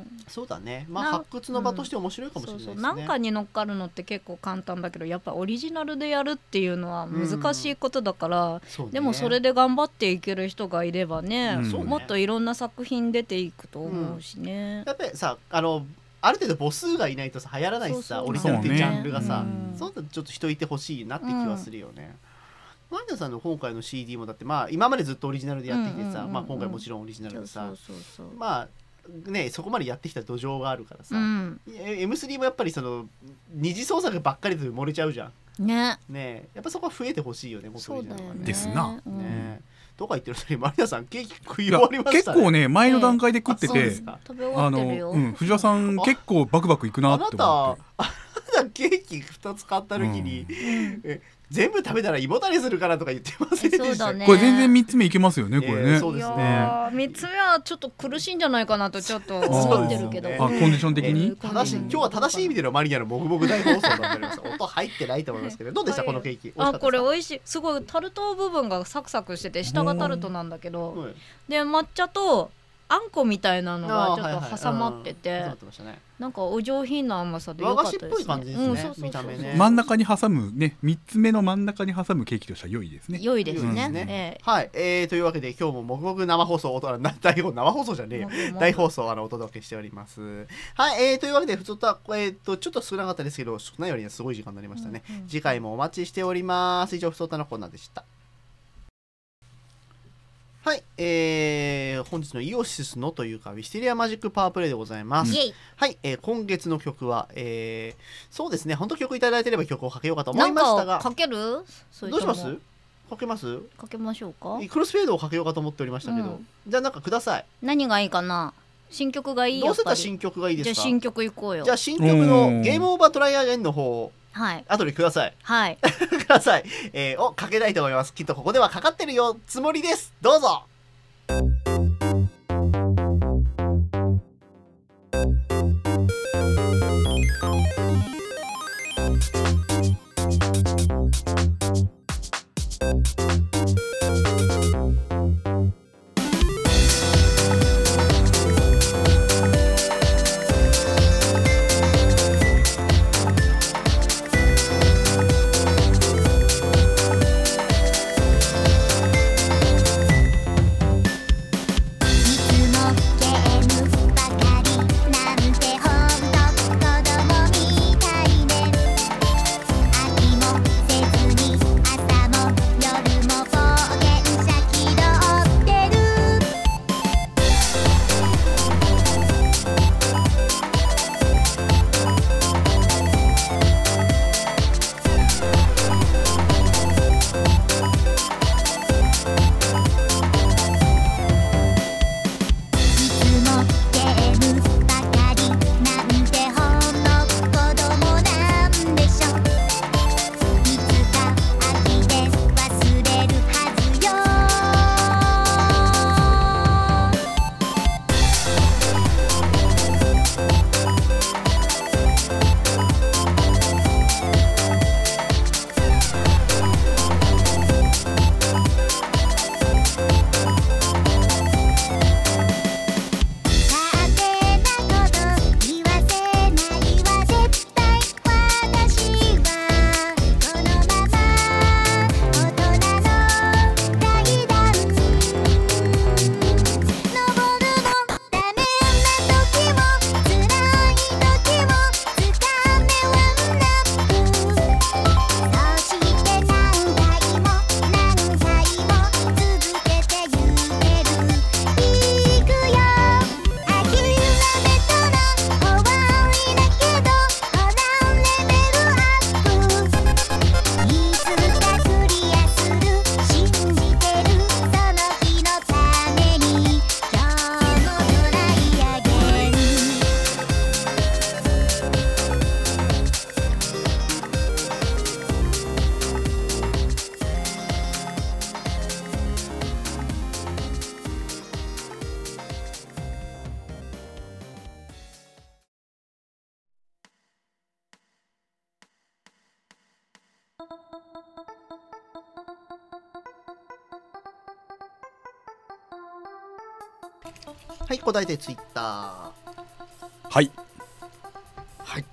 そうだね。まあ発掘の場として面白いかもしれないですね。 うん、そうそうなんかに乗っかるのって結構簡単だけど、やっぱオリジナルでやるっていうのは難しいことだから、うんね、でもそれで頑張っていける人がいれば ね,、うん、もっといろんな作品出ていくと思うしね。 うん、やっぱりさあのある程度母数がいないとさ流行らないしさ、そうそうオリジナルっていうジャンルがさ、そうだとちょっと人いてほしいなって気はするよね。マリナさんの今回の シーディー もだってまあ今までずっとオリジナルでやってきてさ、まあ今回もちろんオリジナルでさ、まあねそこまでやってきた土壌があるからさ、うん、エムスリー もやっぱりその二次創作ばっかりで漏れちゃうじゃん。 ね。 ねやっぱそこは増えてほしいよね。 そうだよね。 ですな。 うん、 ね。とか言ってる人にマリナさんケーキ食い終わりましたね。 結構ね前の段階で食ってて、えー、食べ終わってるよ。 あの、うん、藤原さん結構バクバクいくなって思って。 あなたあなたケーキふたつ買った時に、うん、え全部食べたら胃もたれするからとか言ってませんでした。 ね、 これ全然みっつめいけますよね、これね。えー、そうですね。 みっつめはちょっと苦しいんじゃないかなとちょっと思ってるけど、 あコンディション的に、えー、 正しい今日は正しい意味でのマリニャのもぐもぐ大放送だったります。音入ってないと思いますけど、どうでした、はい、このケーキ。 あこれ美味しい。すごいタルト部分がサクサクしてて下がタルトなんだけど、はい、で抹茶とあんこみたいなのがちょっと挟まってて、はいはいうんね、なんかお上品な甘さで良かったですね。 和菓子っぽい感じですね、うん、そうそうそう見た目ね。 真ん中に挟むねみっつめの真ん中に挟むケーキとしては良いですね。 良いですね、 うんえー、はい、えー、というわけで今日ももぐもぐ生放送大生放送じゃねえよ大放送あのお届けしております。はい、えー、というわけで普通とは、えー、とちょっと少なかったですけど少ないよりはすごい時間になりましたね、うんうん、次回もお待ちしております。以上ふつおたのコーナーでした。はい、えー、本日のイオシスのというかウィステリアマジックパワープレイでございます。はい、えー、今月の曲は、えー、そうですね本当曲いただいてれば曲をかけようかと思いましたが、 かけるどうします？かけます？ かけましょうか。 クロスフェードをかけようかと思っておりましたけど、うん、じゃあなんかください。 何がいいかな。新曲がいい。 どうせったら新曲がいいですか。 じゃあ新曲いこうよ。 じゃあ新曲のゲームオーバートライアゲンの方をはい、 後でください。 はい。 ください、えー。をかけたいと思います。きっとここではかかってるよつもりです。どうぞ。 「 はい、答えてツイッター。 はいはい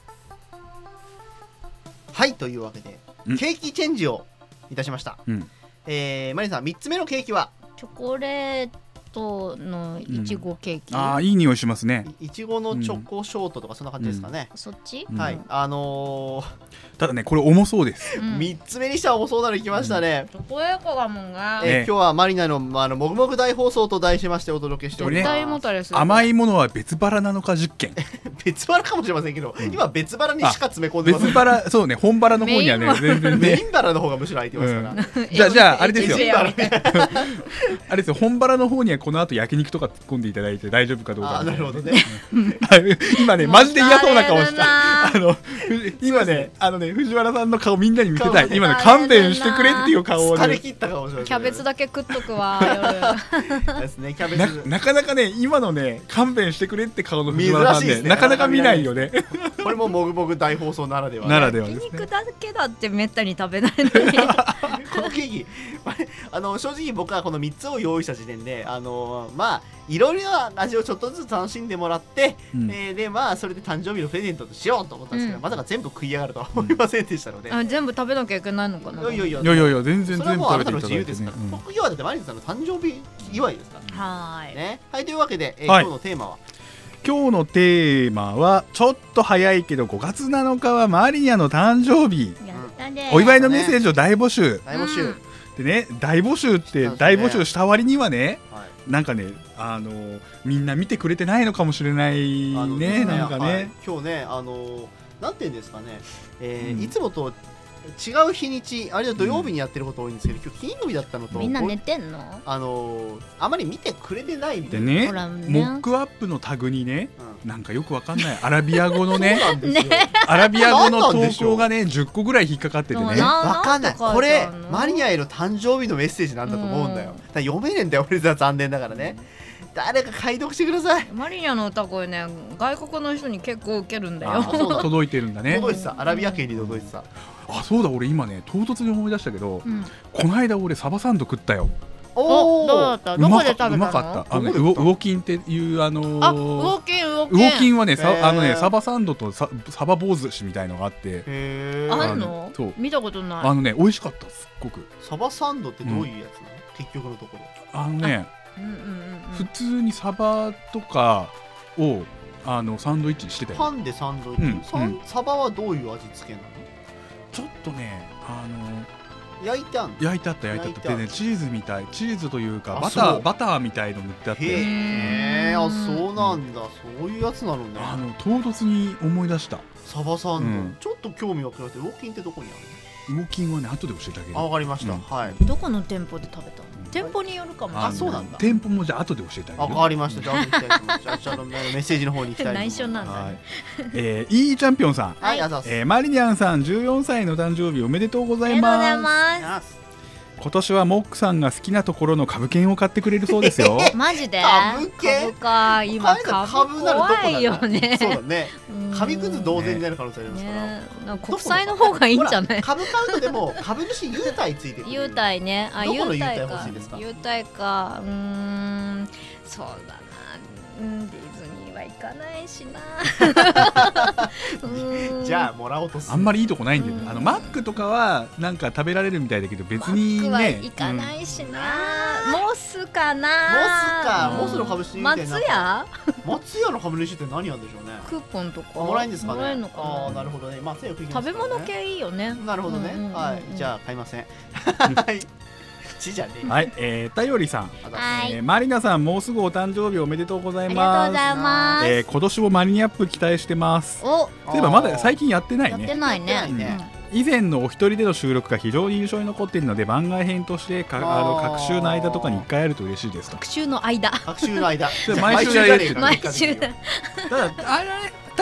はいというわけで、 うんケーキチェンジをいたしました。 うんえー、マリンさんみっつめのケーキはチョコレートのいちごケーキ、 うん、ああいい匂いしますね。 いちごのチョコショートとかそんな感じですかね、 そっち、 うん、 はいあのー、 ただねこれ重そうです、 うん、 みっつめにしては重そうなのいきましたね、 チョコレートだもんね、 えーね今日はマリナの、まあ、あのもぐもぐ大放送と題しましてお届けしております、 絶対もたれする甘いものは別腹なのか実験別腹かもしれませんけど、 うん、 今別腹にしか詰め込んでます別腹そうね本腹の方にはね全然メイねン腹の方がむしろ空いてますから、 うん、じゃあじゃああれですよエビあれですよ本腹の方にはこの後焼肉とか突っ込んでいただいて大丈夫かどうか。 あなるほどね今ねマジで嫌そうな顔したあもの今ねあのね藤原さんの顔みんなに見せたい顔今ね勘弁してくれっていう顔をね疲れ切ったかもしれない、 キャベツだけ食っとくわ夜ですねキャベなツなかなかね今のね勘弁してくれって顔の藤原さんね珍しいですねなかなか見ないよねこれももぐもぐ大放送ならでは、ね、 ならではですね肉だけだってめったに食べないのにこのケーキあの正直僕はこのみっつを用意した時点であのまあいろいろな味をちょっとずつ楽しんでもらって、 うんえー、でまあそれで誕生日のプレゼントとしようと思ったんですけど、 うんまさか全部食い上がるとは思いませんでしたので、 あ全部食べなきゃいけないのかな。 いやいやいやいやいやいや全然それは全部食べてもうあなたのいただいてね自由ですから、今日はだってマリンさんの誕生日祝いですからはーい、 ね。はいというわけで、えーはい今日のテーマは今日のテーマはちょっと早いけどごがつなのかはマリアの誕生日やったね。 お祝いのメッセージを大募集大募集、 うんでね大募集って大募集した割にはねはいなんかねあのみんな見てくれてないのかもしれないあのねなんかはいね今日ねあのなんていうんですかね、えーうんいつもと違う日にちあるいは土曜日にやってること多いんですけど、今日金曜日だったのとみんな寝てんの？ あのーあまり見てくれてないみたでいな、 ねほらモねックアップのタグにねうんなんかよくわかんないアラビア語のねそうなんですよ、 アラビア語の投なんなんでしょう稿がねじゅっこぐらい引っかかっててねそうなわかんないなんて書いこれてあんのマリアへの誕生日のメッセージなんだと思うんだよ、 うんだから読めねえんだよ俺ら残念ながらね、誰か解読してください。 マリニャの歌声ね外国の人に結構ウケるんだよ。 あそうだ届いてるんだね届いてたアラビア圏に届いてた、 あそうだ俺今ね唐突に思い出したけどうん、 この間俺サバサンド食ったよおどうだった？どこで食べたの？ うまかったあのねウどこで食ったオウオキンっていうあのーあ、ウオキンウオキウン。 オキンはねさへーあのねサバサンドとササバ棒寿司みたいのがあってへえあんの？ そう見たことない。 あのね美味しかったすっごくサバサンドってどういうやつなの、結局のところあのねうんうんうんうん。 普通にサバとかをあのサンドイッチにしてたよパンでサンドイッチ、 うんサンうんサバはどういう味付けなの？ ちょっとねあの焼いてあんの？ 焼いてあった焼いてあっ焼いてあるたでねチーズみたいチーズというかあバタそうーバターみたいの塗ってあってへえ、あうんそうなんだ、そういうやつなのね。 あの唐突に思い出したサバサンド、 うんちょっと興味がくられて、ウォーキンってどこにあるウオキンはね後で教えてあげるの？あ、わかりました、 うんはい。 どこの店舗で食べたの？店舗によるかもしれない。 あそうなんだ店舗もじゃあ後で教えてああ、 げるわかりました。じゃあ、行きたいと思います。じゃあ、じゃあメッセージの方に行きたいと思います。 内緒なんだはいね。 えー、いいチャンピオンさん、 はい、ありがとうございます。 えー、マリニャンさんじゅうよんさいの誕生日おめでとうございありがとうございますまあ今年はモックさんが好きなところの株券を買ってくれるそうですよす。マジで？ 株券株か今株株ならどこだ怖いよね。 そうだね。 うん紙くず同然になる可能性ありますから。 ね、なんか国債の方がいいんじゃない？ ほら株買うとでも株主優待ついてくる。 優待ね。あ、 どこの優待優待か欲しいですか。 優待か。うーん、そうだな。うん、ディズニーは行かないしな。うーんじゃあもらおうとする。 あんまりいいとこないんだよね、 うんあのマックとかはなんか食べられるみたいだけど別にマックはね行かないしな。モスかな。 モスかうんモスの株主優待なんか松屋？ 松屋の株主って何やんでしょうね。 クーポンとか。 もらえるんですかね。 もらえるのかな。 ああ、なるほどね。松屋よく行きま食べすからね。 物系いいよね。 なるほどね。 うんうんうんうんはい。じゃあ買いません。はい。ちじゃねえ。 はい、えー、たよりさん、 あだはいえーマリナさんもうすぐお誕生日おめでとうございありがとうますございます。 えー、今年もマリニアップ期待してますお、 そういえばまだ最近やってないやってねないね。 やってないね以前のお一人での収録が非常に印象に残っているので番外編としてかあのあー各週の間とかにいっかいあると嬉しいですと学習の間。 学習の間。 それ毎週やるじゃねえか毎週結果的にはただあれねた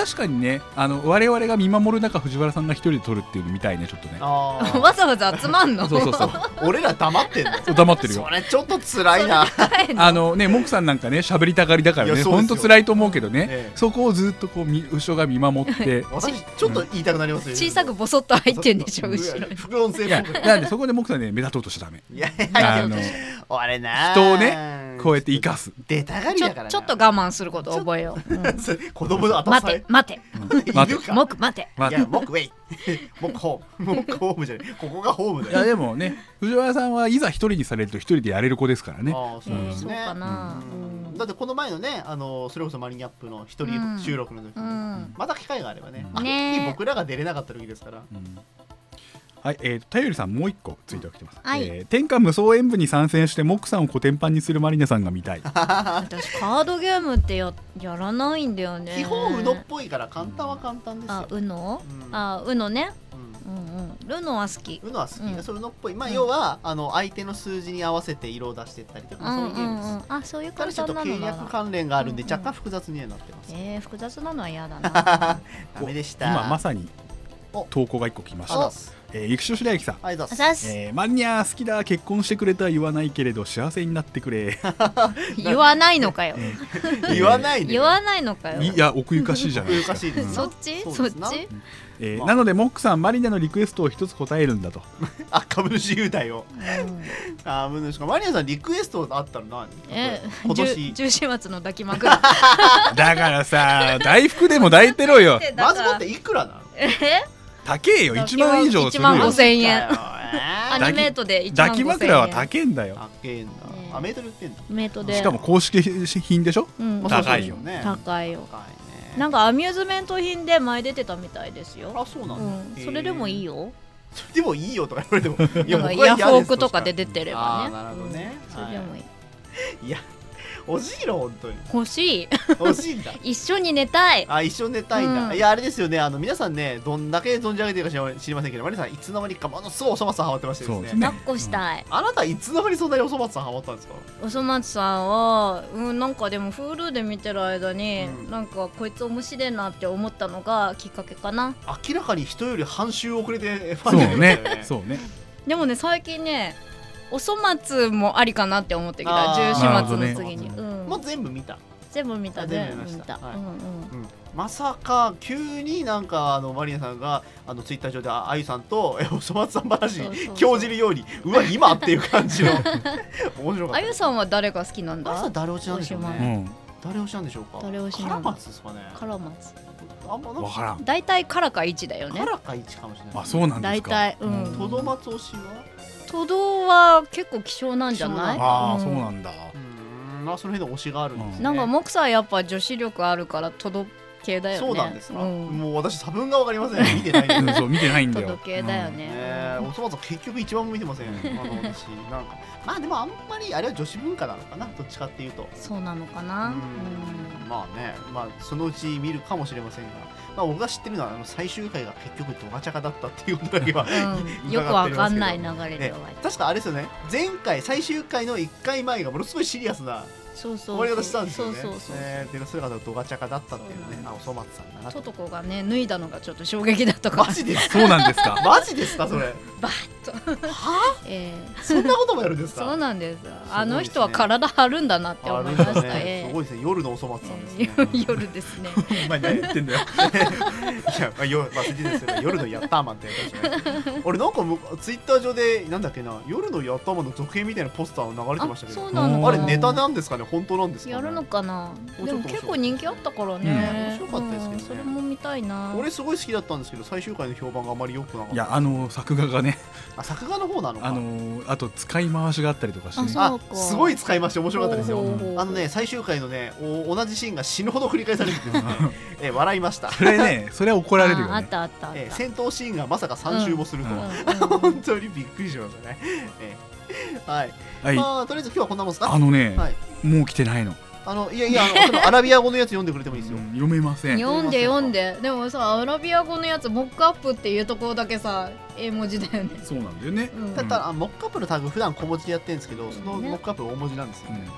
確かにね、あの我々が見守る中藤原さんが一人で撮るっていうの見たいね、ちょっとね。 あわざわざ集まんの？ そうそうそう俺ら黙ってんの？ 黙ってるよ。 それちょっと辛いな。 あのね、モクさんなんかね喋りたがりだからね、ほんと辛いと思うけどね、ええ、そこをずっとこう後ろが見守って私ちょっと言いたくなりますよ、 小さくボソッと入ってんでしょ後ろに。 副音声。 いやなんでそこでモクさんね目立とうとしちゃダメ。 いやいやあの俺な人をねこうやって生かす。 出たがりだからな。 ちょっと我慢すること覚えよう。うん、 子供の頭待て待て、 うん、待てモク待て。 いやモクウェイモクホームモクホームじゃない、ここがホームだよ。 いやでもね、藤原さんはいざ一人にされると一人でやれる子ですからね。 あそうですね、 そうかな、 うん、だってこの前のね、あのそれこそマリンギャップの一人収録の時に、うん、また機会があればね、うん、ね僕らが出れなかった時ですから、うん、 はい、えーと、たよりさんもう一個ツイートが来てます、はい、えー、天下無双演舞に参戦してモクさんをコテンパンにするマリナさんが見たい。 私カードゲームってや、やらないんだよね。 基本ウノっぽいから簡単は簡単ですよ。 あ、ウノ、うん、あ、ウノね、うんうんうん、ルノは好き。 ウノは好き、うん、それのっぽい、まあ、要は、うん、あの相手の数字に合わせて色を出していったりとか、うんうんうん、そういうゲームです、うんうん、 あ、そういう簡単なのだ。 ちょっと契約関連があるんで、うんうん、若干複雑にはなってます。 えー、複雑なのは嫌だな。 ダメでした。 今まさに投稿が一個来ました。えー、ゆくしょしらゆきさん、 ありがとうございます。 えー、マニア好きだ、結婚してくれた言わないけれど幸せになってくれ。 言わないのかよ。 言わないね。 言わないのかよ。 いや奥ゆかしいじゃないですか。 奥ゆかしいです。 そっちそっち。 えーまあ、なのでモックさんマリナのリクエストを一つ答えるんだと。 あ、株主優待を。株主かマリナさんリクエストあったら何？ えー、 今年十四月の抱き枕。 だからさ、大福でも抱いてろよ。 まずもっていくらなの？ え？ 高えよ、いちまん以上するよ。 いちまんごせんえん。アニメートでいちまんごせんえん。 抱き枕は高えんだよ。 高えんだ。あ、メートル売ってんだ。 メートで。 しかも公式品でしょ？うん、高いよね。 高いよ。なんかアミューズメント品で前出てたみたいですよ。 あ、そうなんだ。 それでもいいよ。 それでもいいよとか言われても、 いや、ヤフオクとかで出てればね。 なるほどね。 それでもいい。 いや。欲しいの本当に欲しい欲しいんだ。 一緒に寝たい。 あ、一緒に寝たいんだ、うん、いやあれですよね、あの皆さんね、どんだけ存じ上げてるか知りませんけど、マリさんいつの間にかものすごいおそ松さんハマってましてですね。 抱っこしたい、 うん、あなたいつの間にそんなにおそ松さんハマったんですか？ おそ松さんは、うん、なんかでも Hulu で見てる間に、うん、なんかこいつ面白いなって思ったのがきっかけかな。 明らかに人より半周遅れてファンになりましたよね。 そうね。 でもね、最近ね、おそ松もありかなって思ってきた。十四月の次に、ね、うん、 もう全部見た。 全部見た。全部見た。 まさか急になんかあのマリナさんがあのツイッター上であゆさんとおそ松さん話興じるように、うわ今っていう感じの面白かった。 あゆさんは誰が好きなんだ？ あゆさん誰推しなんでしょうね。誰推しなんでしょうか。 誰推しカラマツですかね。 カラマツ。 あんま分からん。 大体カラかいちだよね。 カラかいちかもしれない。 あ、そうなんですか。 大体、うん。 トドマツ推しは？ トドは結構希少なんじゃない？ ああ、そうなんだ。 うん、まあその辺の推しがあるんですね。 なんかモクさんやっぱ女子力あるからトド系だよね。 そうなんですか。もう私差分がわかりません。見てないんで。 そう見てないんだよ。 トド系だよね。 おそ松結局一番も見てません。あの私なんかまあでもあんまりあれは女子文化なのかな、どっちかっていうと。 そうなのかな。 まあね、まあそのうち見るかもしれませんが、まあ僕が知ってるのはあの最終回が結局ドガチャカだったっていうことだけはよくわかんない流れでは。 確かあれですよね。前回最終回のいっかいまえがものすごいシリアスな。 そうそう終わり方したんですよね。 そうそうそう。 ええ、でそれがドガチャカだったっていうね。あ、おそ松さんだな。 トトコがね脱いだのがちょっと衝撃だったから。 マジですか。そうなんですか。 マジですかそれ。 バッと。 は？ええ。そんなこともやるんですか。 そうなんです。あの人は体張るんだなって思いました。 すごいですね。夜のおそ松さんですね。 夜ですね。 お前何言ってんだよ。いや、まあよ、まあ、ですよね。夜のヤッターマンってやつね。俺なんかツイッター上でなんだっけな、夜のヤッターマンの続編みたいなポスター流れてましたけど。 そうなの。 あれネタなんですかね。本当なんですか。 やるのかな。でも結構人気あったからね。 面白かったですけどね。 それも見たいな。 俺すごい好きだったんですけど、最終回の評判があまり良くなかった。 いや、あの作画がね。 あ、作画の方なのか。 あのあと使い回しがあったりとかして。 あ、すごい使い回し面白かったですよ。あのね、最終回のね、同じシーンが死ぬほど繰り返されてですね。え、笑いました。 それね、それは怒られるよね。 あったあった。 え、戦闘シーンがまさかさん周もするとは本当にびっくりしましたね。はい。まあとりあえず今日はこんなもんですか。 あのね、もう来てないの。 あのいやいや、あのアラビア語のやつ読んでくれてもいいですよ。 読めません。 読んで読んで。でもさ、アラビア語のやつモックアップっていうところだけさ、英文字だよね。 そうなんだよね。 ただモックアップのタグ普段小文字でやってるんですけど、そのモックアップ大文字なんですよ。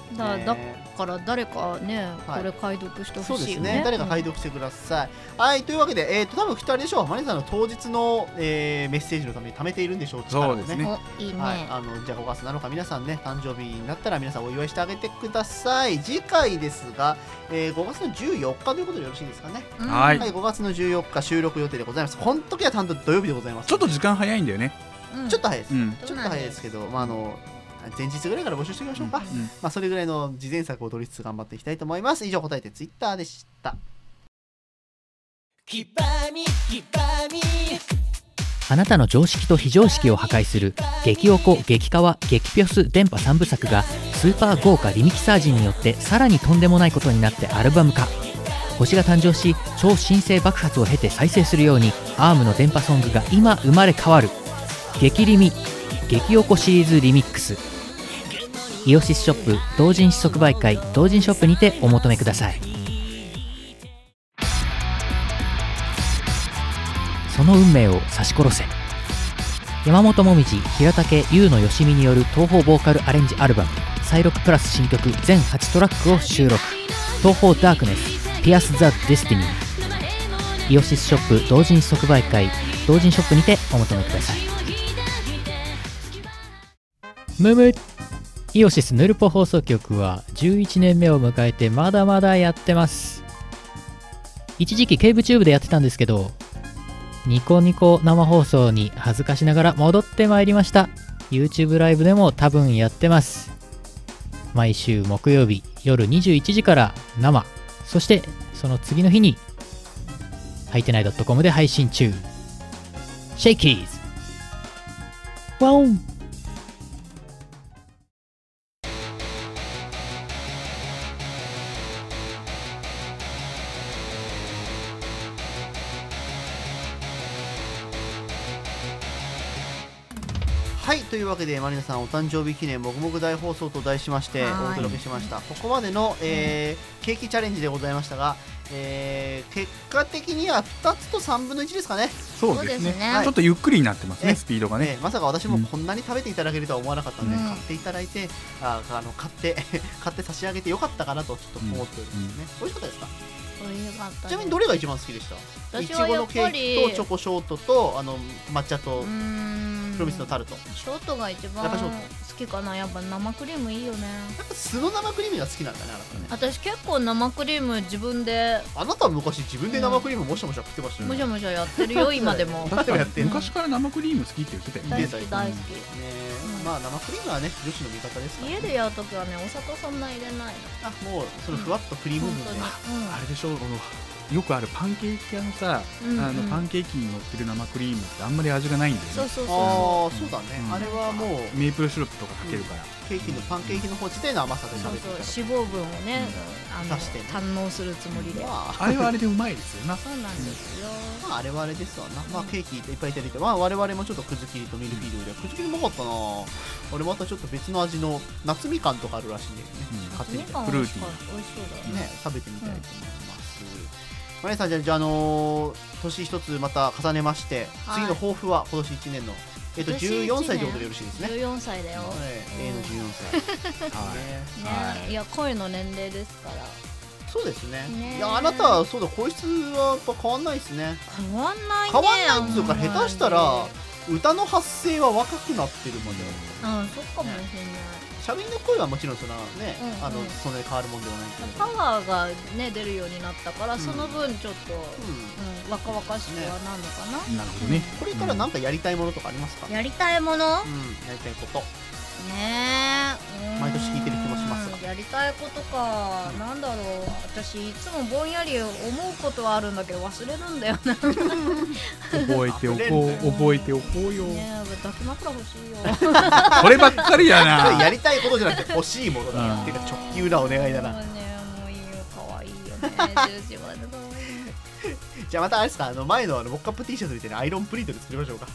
だ, だから誰かね、はい、これ解読してほしいよね。そうですね、 誰か解読してください、うん、はい。というわけで、えー、と多分ふたりでしょう、マリさんの当日の、えー、メッセージのために貯めているんでしょう。 そうですね、 おいいね、 はい、あのじゃあごがつなのか皆さんね、誕生日になったら皆さんお祝いしてあげてください。次回ですが、えー、ごがつのじゅうよっかということでよろしいですかね、 うん、はい、 はい、ごがつのじゅうよっか収録予定でございます。この時は担当土曜日でございます。 ちょっと時間早いんだよね、 うん、ちょっと早いです、うん、ちょっと早いですけど、まああの前日ぐらいから募集しておきましょうか、うんうん、まあ、それぐらいの事前策を取りつつ頑張っていきたいと思います。以上、答えてツイッターでした。 あなたの常識と非常識を破壊する激おこ激カワ激ピョス電波さんぶさくがスーパー豪華リミキサージによってさらにとんでもないことになってアルバム化。星が誕生し超新星爆発を経て再生するようにアームの電波ソングが今生まれ変わる激リミ激おこシリーズリミックス。イオシスショップ同人誌即売会同人ショップにてお求めください。その運命を刺し殺せ。山本もみじ平竹優のよしみによる東宝ボーカルアレンジアルバムサイロクプラス新曲全はちトラックを収録。東宝ダークネスピアス・ザ・デスティニー。イオシスショップ同人誌即売会同人ショップにてお求めください。むむイオシスヌルポ放送局はじゅういちねんめを迎えてまだまだやってます。一時期ケーブチューブでやってたんですけど、ニコニコ生放送に恥ずかしながら戻ってまいりました。 YouTube ライブでも多分やってます。毎週木曜日夜にじゅういちじから生、そしてその次の日にはいてない .com で配信中。シェイキーズワオン。 はい、というわけでマリナさんお誕生日記念もぐもぐ大放送と題しましてお届けしました。ここまでの、えー、ケーキチャレンジでございましたが、えー、結果的にはふたつとさんぶんのいちですかね。 そうですね、はい、ちょっとゆっくりになってますね、スピードがね、 えー、まさか私もこんなに食べていただけるとは思わなかったので、うん、買っていただいてああの買って買って差し上げてよかったかなとちょっと思っておりますね、うんうん、美味しかったですか？ 美味しかった。 ちなみにどれが一番好きでした？いちごのケーキとチョコショートとあの抹茶とプロミスのタルト。 ショートが一番好きかな。やっぱ生クリームいいよね。 やっぱ素の生クリームが好きなんだね、あなたね。 私結構生クリーム自分で。 あなたは昔自分で生クリームもしゃもしゃ食ってましたよね。 もしゃもしゃやってるよ今でも。 だって昔から生クリーム好きって言ってたよね。 大好き大好き。ね、 うん、まあ生クリームはね女子の味方ですから、ね。 家でやるときはねお砂糖そんな入れない。 あ、もうそのふわっとクリーム分で、うん、 あれでしょう。よくあるパンケーキ屋のさ、うんうん、あのパンケーキに乗ってる生クリームってあんまり味がないんだよね。 そうそうそうあそうだね、うん、あれはもうメープルシロップとかかけるから、うん、 ケーキのパンケーキの方自体の甘さで食べてるから、 そうそう脂肪分をね、うん、あのしてね堪能するつもりで、 まあ、あれはあれでうまいですよな。 そうなんですよ、 まあ、あれはあれですわな、まあ、ケーキいっぱいいただいて、まあ、我々もちょっとくず切りとミルフィーユでくず切りうまかったな。俺またちょっと別の味の夏みかんとかあるらしいんでね、うん、買ってみたい。 フルーティー美味しそうだね。 ね、食べてみたいと思います、うん、マリさん、じゃあ、じゃあ、あのー、年一つまた重ねまして、はい、次の抱負は今年いちねんの、えっと、じゅうよんさいということでよろしいですね。 じゅうよんさいだよ、 はい、A のじゅうよんさいはいね、はい、いや恋の年齢ですから。 そうですね。いや、あなたはそうだ、声質はやっぱ変わんないですね。 変わんないね。 変わんないっていうか、下手したら歌の発声は若くなってるもんね。 うん、そっかもしれない。 しゃべりの声はもちろんそんなね、うんうん、あのそんなに変わるもんではないけど、 パワーがね出るようになったから、うん、その分ちょっと、うんうん、若々しくはなるのかな、 ね、なるほどね。 これから何かやりたいものとかありますか？ やりたいもの、うん、 やりたいことねえ、 毎年聞いてる気もしますが、 やりたいことか、うん、なんだろう、私いつもぼんやり思うことはあるんだけど忘れるんだよな覚えておこう覚えておこうよ、 ね、抱き枕欲しいよこればっかりやなやりたいことじゃなくて欲しいものだなっていうか直球なお願いだな。 もうね、もういいよ、かわいいよねじゅうじまでかわいいじゃあまたあれですか、あの前のあのモックアップ T シャツみたいなアイロンプリントで作りましょうか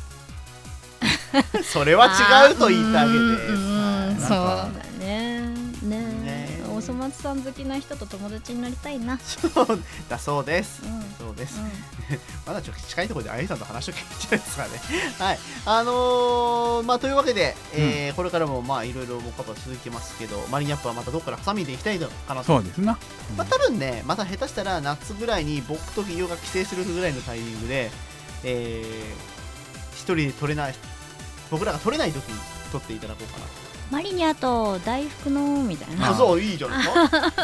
それは違うと言ってあげて、 うん、そうだね。ね、ね、お細松さん好きな人と友達になりたいな。 そうだそうです、 うん、 そうです、 うん、 まだちょっと近いところであゆさんと話しとけじゃないですかねはいあのー、まあというわけで、えーうん、これからもまあいろいろモックアップは続きますけど、マリニャップはまたどっからハサミでいきたいのかなと。 そうですな、 うん、まあ多分ねまた下手したら夏ぐらいに僕と企業が帰省するぐらいのタイミングで、えー、一人で撮れない僕らが撮れない時に撮っていただこうかな。 マリニャと大福のみたいな。 あ、そういいじゃない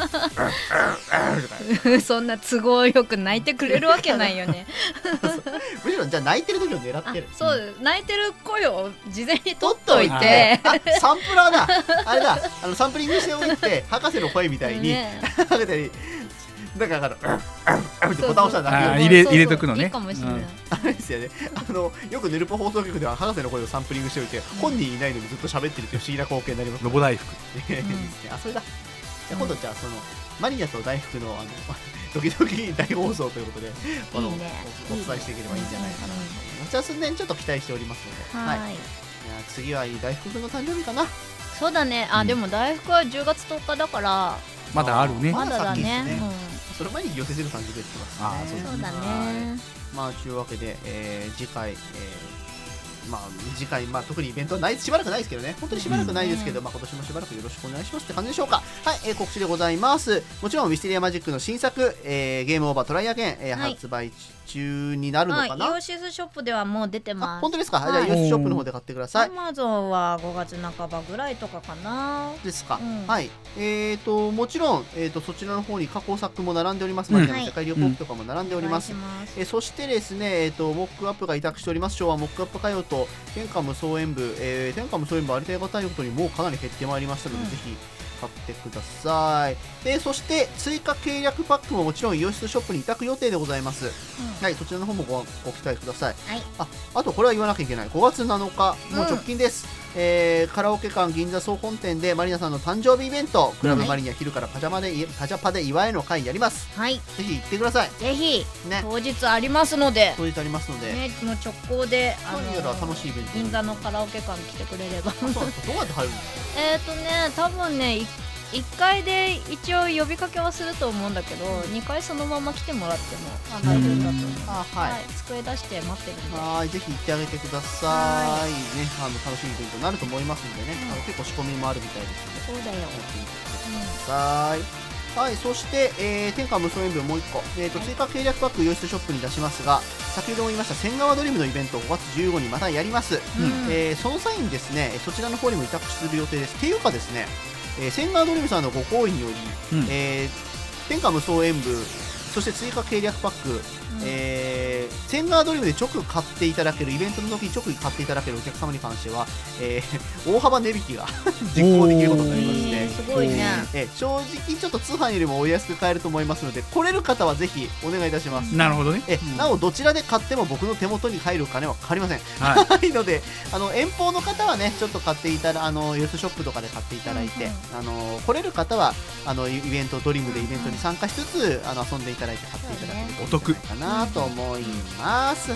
ですかそんな都合よく泣いてくれるわけないよねむしろじゃあ泣いてる時を狙ってる。 そう、うん、泣いてる声を事前に取っといて、 あ、サンプラーだあれだ、あのサンプリングしておいて博士の声みたいに、ね、博士にだからあのうんうんってボタン押したら入れ入れとくのね。 いいかもしれない、うん、 あれですよね。あのよくヌルポ放送局では博士の声をサンプリングしておいて、うん、本人いないのにずっと喋ってるっていう不思議な光景になります。 ロボ大福。 いいですね。あ、それだ。じゃあ今度じゃあそのマリニャと大福のあのドキドキ大放送ということで、このお伝えしていければいいんじゃないかなと思います。じゃあ数年ちょっと期待しておりますので、はい。はい、次は大福君の誕生日かな。 そうだね。あ、うん、でも大福はじゅうがつとおかだからまだあるね。 まだだね。 その前に寄せてる感じで言ってますね。 あ、そうだね。 まあというわけで、えー、次回、えー、まあ次回まあ特にイベントはないしばらくないですけどね。本当にしばらくないですけど、うん、まあ今年もしばらくよろしくお願いしますって感じでしょうか。はい、えー、告知でございます。もちろんウィステリアマジックの新作、えー、ゲームオーバートライアゲン、えーはい、発売中になるのかな。 イオシスショップではもう出てます。 本当ですか。はい、じゃあイオシスショップの方で買ってください。 アマゾンはごがつなかばぐらいとかかな。 ですか。うん、はい。えーともちろんえーとそちらの方に過去作も並んでおりますので、うん、世界旅行記とかも並んでおります。うん、ますえー、そしてですね、えーとモックアップが委託しております昭和モックアップ歌謡と天下無双演舞、えー、天下無双演舞ありたいがたいことにもうかなり減ってまいりましたので、うん、ぜひ買ってください。でそして追加契約パックももちろんイオシスショップに委託予定でございます。うん、はい、そちらの方も ご, ご期待ください。はい、あ, あとこれは言わなきゃいけない。ごがつなのかもう直近です。うん、えー、カラオケ館銀座総本店でマリナさんの誕生日イベント、クラブマリニャ昼からパジャマでパジャパで祝いの会やります。はい、ぜひ行ってください。 ぜひ、ね、当日ありますので当日ありますので、ね、 もう直行で、あのー、楽しいイベント銀座のカラオケ館来てくれればそうどうやって入るんですか。 えっとね多分ねいっかいで一応呼びかけはすると思うんだけど、にかいそのまま来てもらっても大丈夫だと思う。あ、はい、はい、机出して待ってるんで、 はい、ぜひ行ってあげてください。ね、あの楽しいイベントになると思いますんでね、うん、あの結構仕込みもあるみたいですので、 そうだよ。 やってみてください。うん、はい、そして、えー、天下無双演舞もういっこ、えーと、追加契約パックイオシスショップに出しますが、先ほども言いました千川ドリームのイベントをごがつじゅうごにちにまたやります。うん、えー、その際にですねそちらの方にも委託する予定です。っていうかですね、えー、千川ドリームさんのご好意により、うん、えー、天下無双演舞そして追加契約パック、うん、えー、千川ドリームで直買っていただけるイベントの時に直買っていただけるお客様に関しては、えー、大幅値引きが実行できることになりまして、 すごいね、 えー、正直ちょっと通販よりもお安く買えると思いますので、来れる方はぜひお願いいたします。 なるほどね。 えー、なおどちらで買っても僕の手元に入る金はかかりません。はい、のであの遠方の方はねちょっと買っていただあのユースショップとかで買っていただいて、うんうん、あの来れる方はあのイベントドリームでイベントに参加しつつあの遊んでいただいて買っていただけるといいんじゃないかなと思います。はい、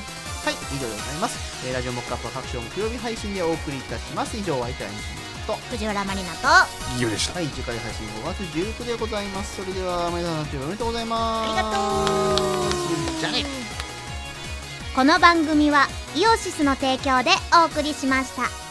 以上でございます。えー、ラジオモックアップは各種木曜日配信でお送りいたします。以上は相手はエンジンと藤原マリナとギオでした。 はい、次回配信ごがつじゅうくにちでございます。それでは前田さんおめでとうございます。 ありがとう。 じゃあね。 この番組はイオシスの提供でお送りしました。